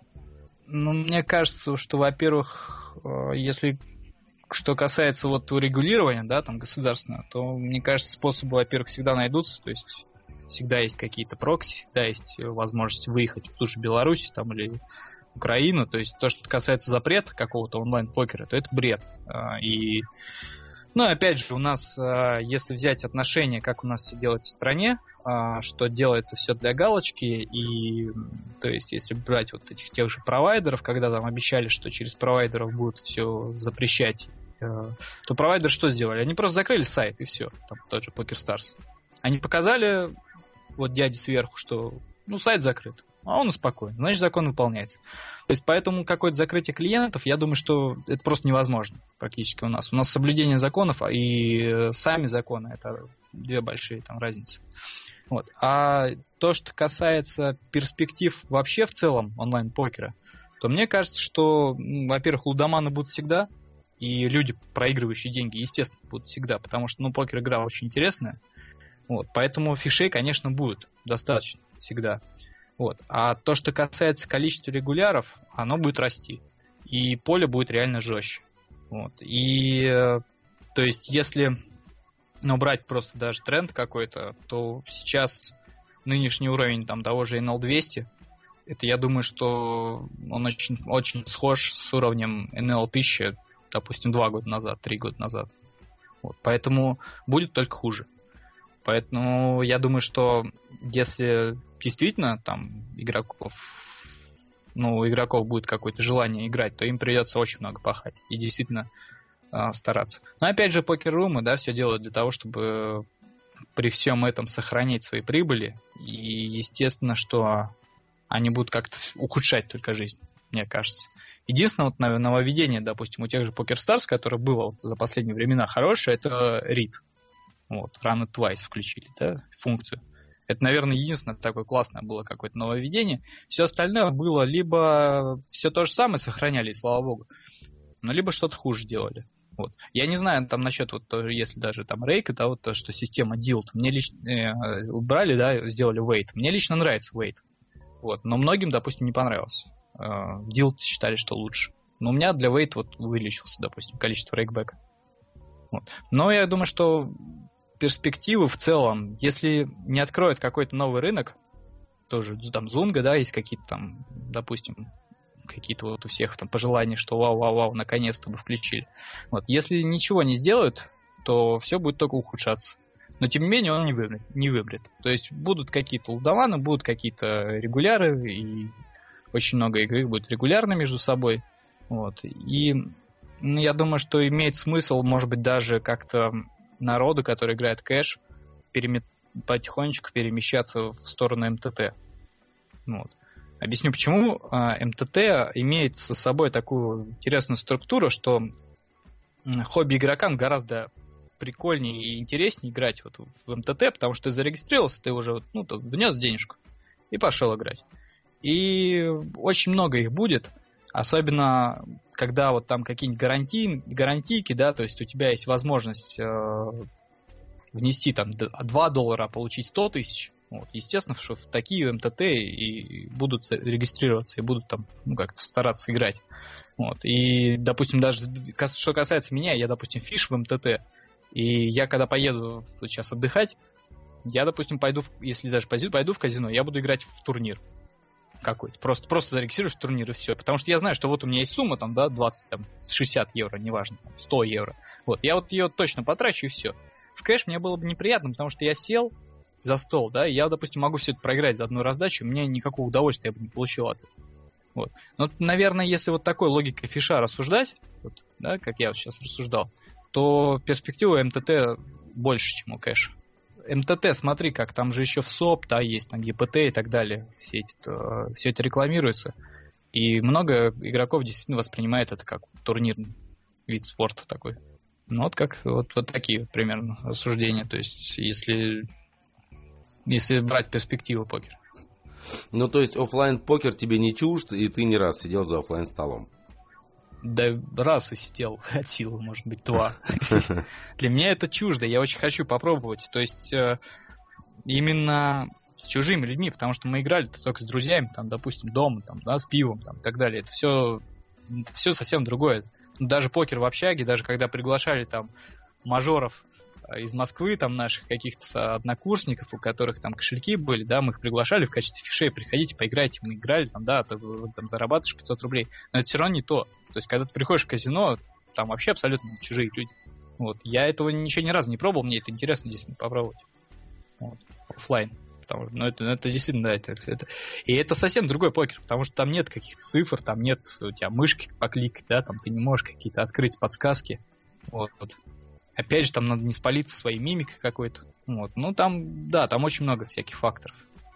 Ну, мне кажется, что, во-первых, если что касается вот урегулирования, да, там, государственного, то, мне кажется, способы, во-первых, всегда найдутся. То есть всегда есть какие-то прокси, всегда есть возможность выехать в ту же Беларусь там, или Украину. То есть то, что касается запрета какого-то онлайн-покера, то это бред. И, ну, опять же, у нас, если взять отношения, как у нас все делается в стране, что делается все для галочки, и, то есть, если брать вот этих тех же провайдеров, когда там обещали, что через провайдеров будут все запрещать, то провайдеры что сделали? Они просто закрыли сайт, и все. Там тот же PokerStars. Они показали вот дяде сверху, что, ну, сайт закрыт, а он успокоен, значит, закон выполняется. То есть, поэтому какое-то закрытие клиентов, я думаю, что это просто невозможно практически у нас. У нас соблюдение законов и сами законы, это две большие там разницы. Вот. А то, что касается перспектив вообще в целом онлайн-покера, то мне кажется, что, во-первых, лудоманы будут всегда, и люди, проигрывающие деньги, естественно, будут всегда, потому что, ну, покер-игра очень интересная. Вот, поэтому фишей, конечно, будет достаточно всегда. Вот. А то, что касается количества регуляров, оно будет расти. И поле будет реально жестче. Вот. И, то есть, если, ну, брать просто даже тренд какой-то, то сейчас нынешний уровень там того же NL200, это, я думаю, что он очень, очень схож с уровнем NL1000, допустим, 2 года назад, 3 года назад. Вот. Поэтому будет только хуже. Поэтому я думаю, что если действительно там игроков будет какое-то желание играть, то им придется очень много пахать и действительно стараться. Но опять же, покер-румы, да, все делают для того, чтобы при всем этом сохранить свои прибыли. И естественно, что они будут как-то ухудшать только жизнь, мне кажется. Единственное вот нововведение, допустим, у тех же PokerStars, которое было вот за последние времена хорошее, это REIT. Вот, Run It Twice включили, да, функцию. Это, наверное, единственное такое классное было какое-то нововведение. Все остальное было либо все то же самое сохраняли, слава богу, но либо что-то хуже делали. Вот. Я не знаю там насчет, вот, если даже там рейк, да, вот то, что система DILT, мне лично убрали, да, сделали wait. Мне лично нравится wait. Вот. Но многим, допустим, не понравился. DILT считали, что лучше. Но у меня для wait вот увеличился, допустим, количество рейкбека. Вот. Но я думаю, что перспективы в целом, если не откроют какой-то новый рынок, тоже там Зунга, да, есть какие-то там, допустим, какие-то вот у всех там пожелания, что вау, наконец-то бы включили. Вот. Если ничего не сделают, то все будет только ухудшаться. Но, тем не менее, он не выберет. То есть будут какие-то лудоманы, будут какие-то регуляры, и очень много игр будет регулярно между собой. Вот. И я думаю, что имеет смысл, может быть, даже как-то народу, который играет кэш, потихонечку перемещаться в сторону МТТ. Вот. Объясню, почему. МТТ имеет со собой такую интересную структуру, что хобби-игрокам гораздо прикольнее и интереснее играть вот в МТТ, потому что ты зарегистрировался, ты уже внес денежку и пошел играть. И очень много их будет, особенно когда вот там какие-нибудь гарантийки, да, то есть у тебя есть возможность внести там $2, а получить 100 тысяч. Вот. Естественно, что в такие МТТ и будут регистрироваться, и будут там как-то стараться играть. Вот. И, допустим, даже что касается меня, я, допустим, фиш в МТТ, и я когда поеду сейчас отдыхать, я, допустим, если даже пойду в казино, я буду играть в турнир какой-то. Просто зарегистрируюсь в турнир и все. Потому что я знаю, что вот у меня есть сумма, там, да, 20, там, 60 евро, неважно, там, 100 евро. Вот, я вот ее точно потрачу и все. В кэш мне было бы неприятно, потому что я сел за стол, да, и я, допустим, могу все это проиграть за одну раздачу, мне никакого удовольствия я бы не получил от этого. Вот. Но, наверное, если вот такой логикой фиша рассуждать, вот, да, как я вот сейчас рассуждал, то перспектива МТТ больше, чем у кэша. МТТ, смотри, как там же еще в СОП, да, есть там ЕПТ и так далее, все это рекламируется. И много игроков действительно воспринимает это как турнирный вид спорта такой. Ну вот как вот такие примерно рассуждения. То есть, если брать перспективу покера. Ну, то есть, офлайн покер тебе не чужд, и ты не раз сидел за офлайн столом? Да раз и сидел, от силы, может быть, 2. Для меня это чуждо, я очень хочу попробовать. То есть, именно с чужими людьми, потому что мы играли только с друзьями, там, допустим, дома, там, да, с пивом, там, и так далее. Это все совсем другое. Даже покер в общаге, даже когда приглашали там мажоров из Москвы, там наших каких-то однокурсников, у которых там кошельки были, да, мы их приглашали в качестве фишей, приходите, поиграйте, мы играли, там, да, ты там зарабатываешь 500 рублей, но это все равно не то. То есть, когда ты приходишь в казино, там вообще абсолютно чужие люди. Вот. Я этого ничего ни разу не пробовал, мне это интересно действительно попробовать. Вот. Оффлайн. Это действительно, да, и это совсем другой покер, потому что там нет каких-то цифр, там нет у тебя мышки покликать, да, там ты не можешь какие-то открыть подсказки. Вот. Опять же, там надо не спалиться своей мимикой какой-то. Вот. Ну, там, да, там очень много всяких факторов.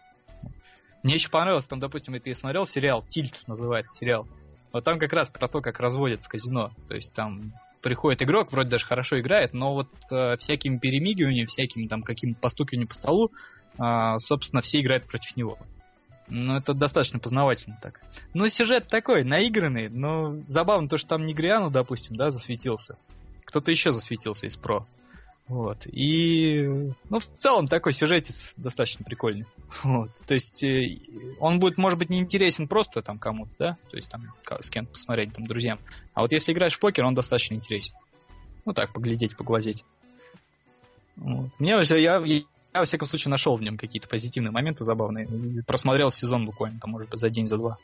Мне еще понравилось, там, допустим, это я смотрел сериал, «Тильт» называется сериал. Вот там как раз про то, как разводят в казино. То есть там приходит игрок, вроде даже хорошо играет, но вот всякими перемигиваниями, всякими там какими-то постукиваниями по столу, собственно, все играют против него. Ну, это достаточно познавательно так. Ну, сюжет такой, наигранный, но забавно то, что там Негриану, допустим, да, засветился. Кто-то еще засветился из про. Вот. И, ну, в целом такой сюжетец достаточно прикольный. Вот. То есть он будет, может быть, не интересен просто там кому-то, да, то есть там с кем-то посмотреть, там, друзьям. А вот если играешь в покер, он достаточно интересен. Ну так, поглядеть, поглазеть. Вот. Я, во всяком случае, нашел в нем какие-то позитивные моменты забавные. Просмотрел сезон буквально, там, может быть, за день, за два.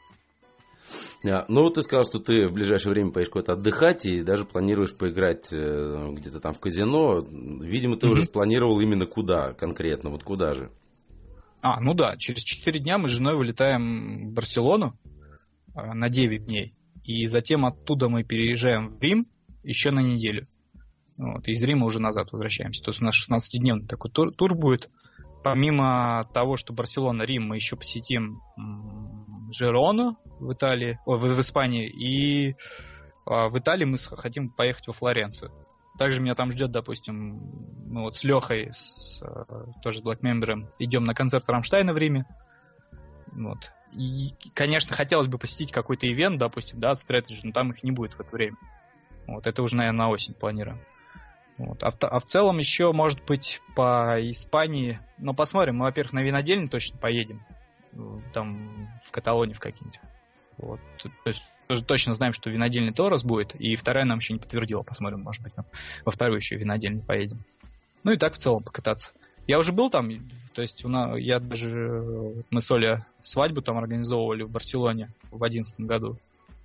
Ну, вот ты сказал, что ты в ближайшее время поедешь куда-то отдыхать и даже планируешь поиграть где-то там в казино. Видимо, ты уже спланировал именно куда конкретно, вот куда же? Ну да, через 4 дня мы с женой вылетаем в Барселону на 9 дней. И затем оттуда мы переезжаем в Рим еще на неделю. Вот, и из Рима уже назад возвращаемся. То есть у нас 16-дневный такой тур будет. Помимо того, что Барселона, Рим, мы еще посетим Жирону в Италии, в Испании, и в Италии мы хотим поехать во Флоренцию. Также меня там ждет, допустим, мы вот с Лехой, тоже с Black Member, идем на концерт Рамштайна в Риме. Вот. И, конечно, хотелось бы посетить какой-то ивент, допустим, да, от Strategy, но там их не будет в это время. Вот, это уже, наверное, на осень планируем. Вот. А в целом еще, может быть, по Испании, но посмотрим, мы, во-первых, на винодельню точно поедем, там в Каталонию в какие-нибудь. Вот. То есть точно знаем, что винодельный Торос будет, и вторая нам еще не подтвердила, посмотрим, может быть, во вторую еще винодельню поедем. Ну и так в целом покататься. Я уже был там, то есть мы с Олей свадьбу там организовывали в Барселоне в 2011 году.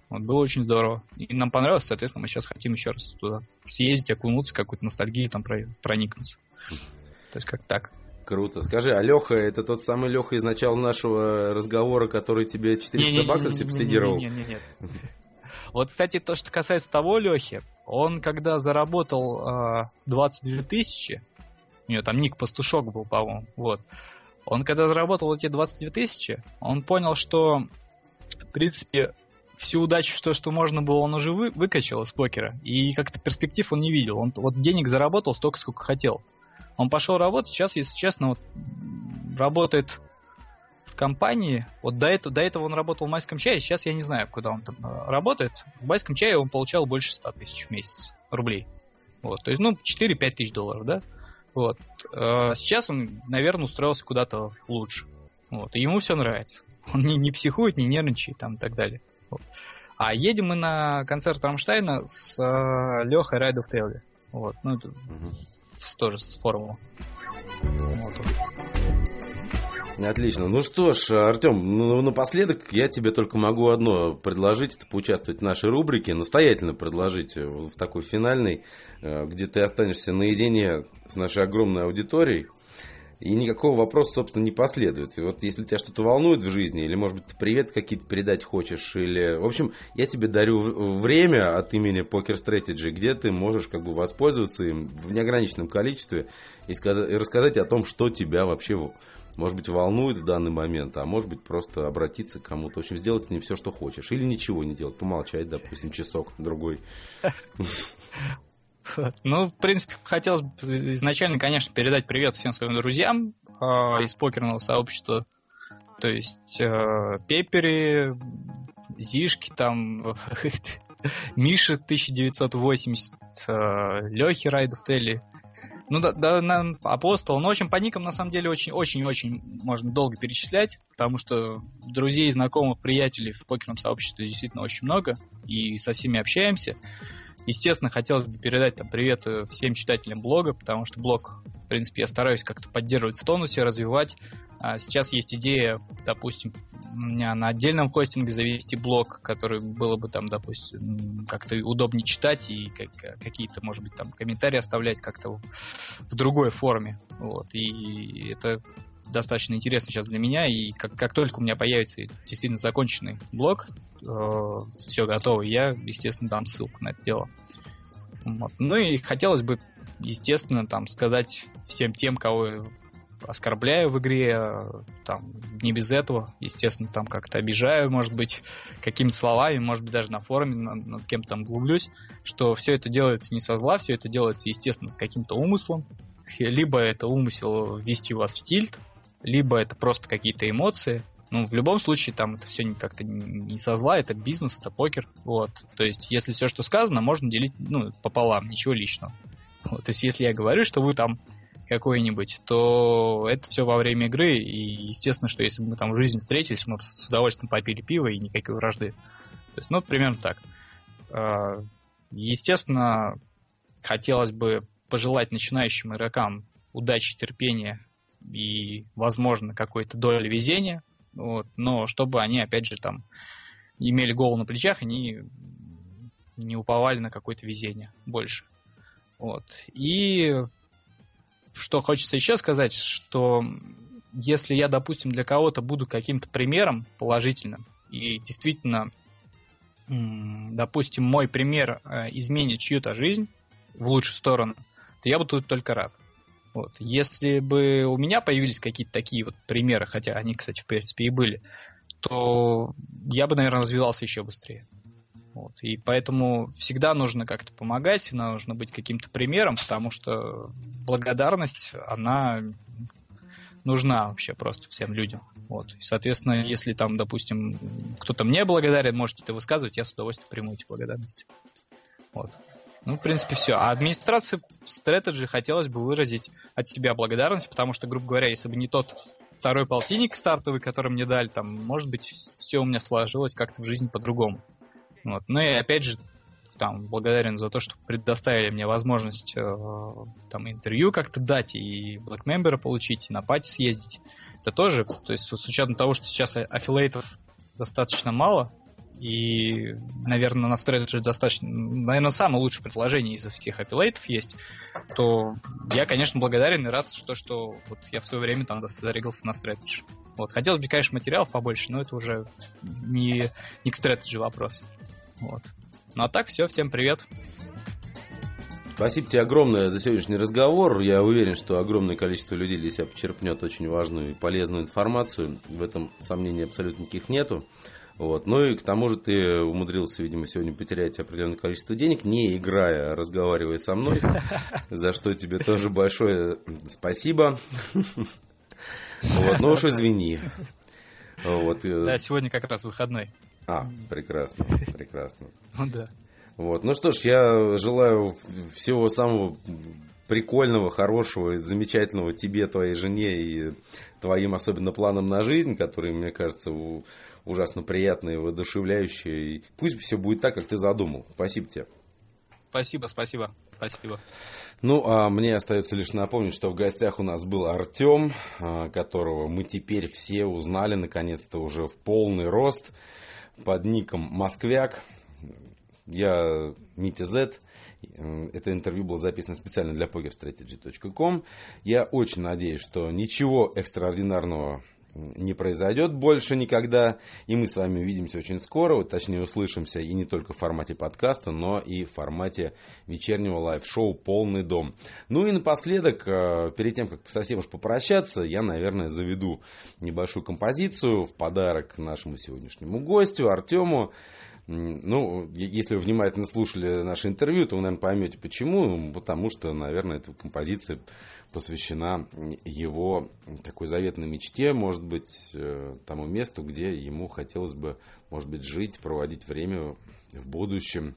Вот, было очень здорово. И нам понравилось, соответственно, мы сейчас хотим еще раз туда съездить, окунуться, какую-то ностальгию там проникнуться. То есть как так. Круто. Скажи, а Леха, это тот самый Леха из начала нашего разговора, который тебе 400 баксов субсидировал? Нет. Вот, кстати, то, что касается того Лехи, он когда заработал 22 тысячи, у него там ник Пастушок был, по-моему, вот, он когда заработал эти 22 тысячи, он понял, что, в принципе, всю удачу, что можно было, он уже выкачал из покера, и как-то перспектив он не видел. Он вот денег заработал столько, сколько хотел. Он пошел работать, сейчас, если честно, вот, работает в компании. Вот до этого он работал в Майском чае, сейчас я не знаю, куда он там работает. В Майском чае он получал больше 100 тысяч в месяц рублей. Вот, то есть, 4-5 тысяч долларов, да? Вот. Сейчас он, наверное, устроился куда-то лучше. Вот, и ему все нравится. Он не психует, не нервничает там, и так далее. Вот. А едем мы на концерт Рамштайна с Лехой Ride of Tail. Вот, это тоже с форума. Вот. Отлично. Ну что ж, Артем, напоследок я тебе только могу одно предложить, это поучаствовать в нашей рубрике, настоятельно предложить в такой финальной, где ты останешься наедине с нашей огромной аудиторией, и никакого вопроса, собственно, не последует. И вот если тебя что-то волнует в жизни, или, может быть, ты привет какие-то передать хочешь, или... В общем, я тебе дарю время от имени Poker Strategy, где ты можешь воспользоваться им в неограниченном количестве и рассказать о том, что тебя вообще, может быть, волнует в данный момент, а может быть, просто обратиться к кому-то. В общем, сделать с ним все, что хочешь. Или ничего не делать, помолчать, допустим, часок, другой. В принципе, хотелось бы изначально, конечно, передать привет всем своим друзьям из покерного сообщества. То есть Пепери, Зишки, там, Миша 1980, Лехи Ride of Tail. Апостол. В общем, по никам, на самом деле, очень-очень можно долго перечислять, потому что друзей, знакомых, приятелей в покерном сообществе действительно очень много, и со всеми общаемся. Естественно, хотелось бы передать привет всем читателям блога, потому что блог, в принципе, я стараюсь как-то поддерживать в тонусе, развивать. Сейчас есть идея, допустим, у меня на отдельном хостинге завести блог, который было бы там, допустим, как-то удобнее читать и какие-то, может быть, там комментарии оставлять как-то в другой форме. Вот. И это достаточно интересно сейчас для меня, и как только у меня появится действительно законченный блог, все готово, я, естественно, дам ссылку на это дело. Вот. И хотелось бы, естественно, сказать всем тем, кого оскорбляю в игре, не без этого, естественно, как-то обижаю, может быть, какими-то словами, может быть, даже на форуме над кем-то там глублюсь, что все это делается не со зла, все это делается, естественно, с каким-то умыслом, либо это умысел ввести вас в тильт, либо это просто какие-то эмоции. В любом случае, это все как-то не со зла, это бизнес, это покер. Вот. То есть, если все, что сказано, можно делить пополам, ничего личного. Вот. То есть, если я говорю, что вы там какой-нибудь, то это все во время игры, и естественно, что если бы мы там в жизни встретились, мы с удовольствием попили пиво и никакой вражды. То есть, примерно так. Естественно, хотелось бы пожелать начинающим игрокам удачи, терпения и, возможно, какой-то доли везения, вот, но чтобы они, опять же, имели голову на плечах и не уповали на какое-то везение больше. Вот. И что хочется еще сказать, что если я, допустим, для кого-то буду каким-то примером положительным, и действительно, допустим, мой пример изменит чью-то жизнь в лучшую сторону, то я буду только рад. Вот. Если бы у меня появились какие-то такие примеры, хотя они, кстати, в принципе и были, то я бы, наверное, развивался еще быстрее. Вот. И поэтому всегда нужно как-то помогать, нужно быть каким-то примером, потому что благодарность, она нужна вообще просто всем людям. Вот. И, соответственно, если допустим, кто-то мне благодарен, можете это высказывать, я с удовольствием приму эти благодарности. Вот. В принципе, все. А администрации Strategy хотелось бы выразить от себя благодарность, потому что, грубо говоря, если бы не тот второй полтинник стартовый, который мне дали, может быть, все у меня сложилось как-то в жизни по-другому. Вот. И опять же, благодарен за то, что предоставили мне возможность интервью как-то дать, и Black Member получить, и на пати съездить. Это тоже, то есть с учетом того, что сейчас аффилейтов достаточно мало, и, наверное, на Strategy достаточно, наверное, самое лучшее предложение из всех аппилейтов есть, то я, конечно, благодарен и рад, что вот я в свое время там зарегался на Strategy. Вот. Хотелось бы, конечно, материалов побольше, но это уже не к Strategy вопрос. Вот. Ну а так, все, всем привет. Спасибо тебе огромное за сегодняшний разговор. Я уверен, что огромное количество людей для себя почерпнет очень важную и полезную информацию. В этом сомнений абсолютно никаких нету. Вот. Ну и к тому же ты умудрился, видимо, сегодня потерять определенное количество денег, не играя, а разговаривая со мной, за что тебе тоже большое спасибо. Ну уж извини. Да, сегодня как раз выходной. Прекрасно, прекрасно. Ну да. Вот. Ну что ж, я желаю всего самого прикольного, хорошего и замечательного тебе, твоей жене и твоим особенно планам на жизнь, которые, мне кажется, ужасно приятные, воодушевляющие. И пусть все будет так, как ты задумал. Спасибо тебе. Спасибо. Ну, а мне остается лишь напомнить, что в гостях у нас был Артем, которого мы теперь все узнали, наконец-то, уже в полный рост, под ником Москвяк. Я Митя Зет. Это интервью было записано специально для pokerstrategy.com. Я очень надеюсь, что ничего экстраординарного не произойдет больше никогда. И мы с вами увидимся очень скоро. Точнее, услышимся и не только в формате подкаста, но и в формате вечернего лайв-шоу «Полный дом». Ну и напоследок, перед тем, как совсем уж попрощаться, я, наверное, заведу небольшую композицию в подарок нашему сегодняшнему гостю Артему. Ну, если вы внимательно слушали наше интервью, то вы, наверное, поймете почему. Потому что, наверное, эта композиция посвящена его такой заветной мечте, может быть, тому месту, где ему хотелось бы, может быть, жить, проводить время в будущем.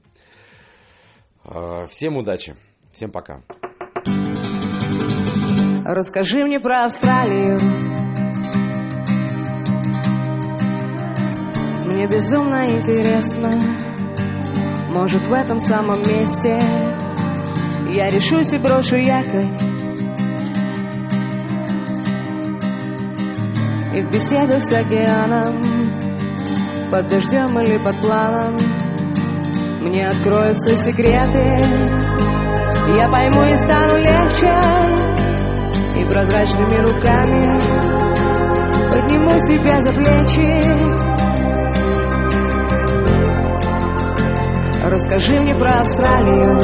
Всем удачи, всем пока. Расскажи мне про Австралию. Мне безумно интересно, может, в этом самом месте я решусь и брошу якорь. И в беседах с океаном, под дождем или под планом, мне откроются секреты. Я пойму и стану легче, и прозрачными руками подниму себя за плечи. Расскажи мне про Австралию.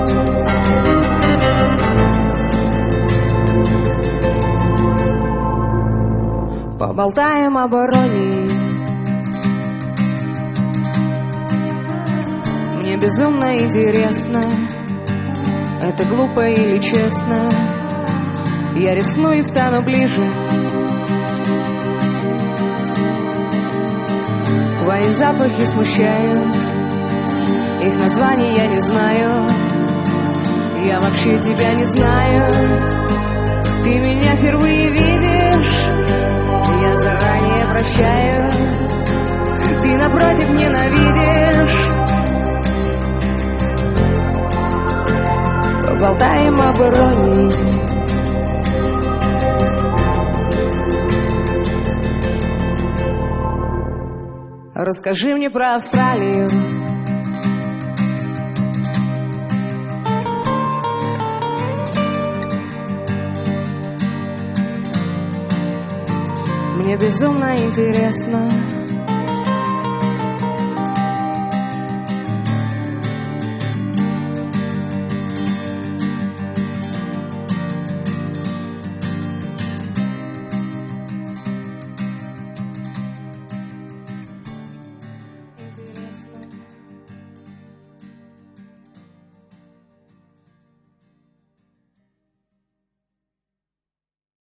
Поболтаем об иронии. Мне безумно интересно, это глупо или честно. Я рискну и встану ближе. Твои запахи смущают, их названий я не знаю. Я вообще тебя не знаю. Ты меня впервые видишь, я заранее прощаю. Ты напротив ненавидишь. Поболтаем об иронии. Расскажи мне про Австралию. Мне безумно интересно,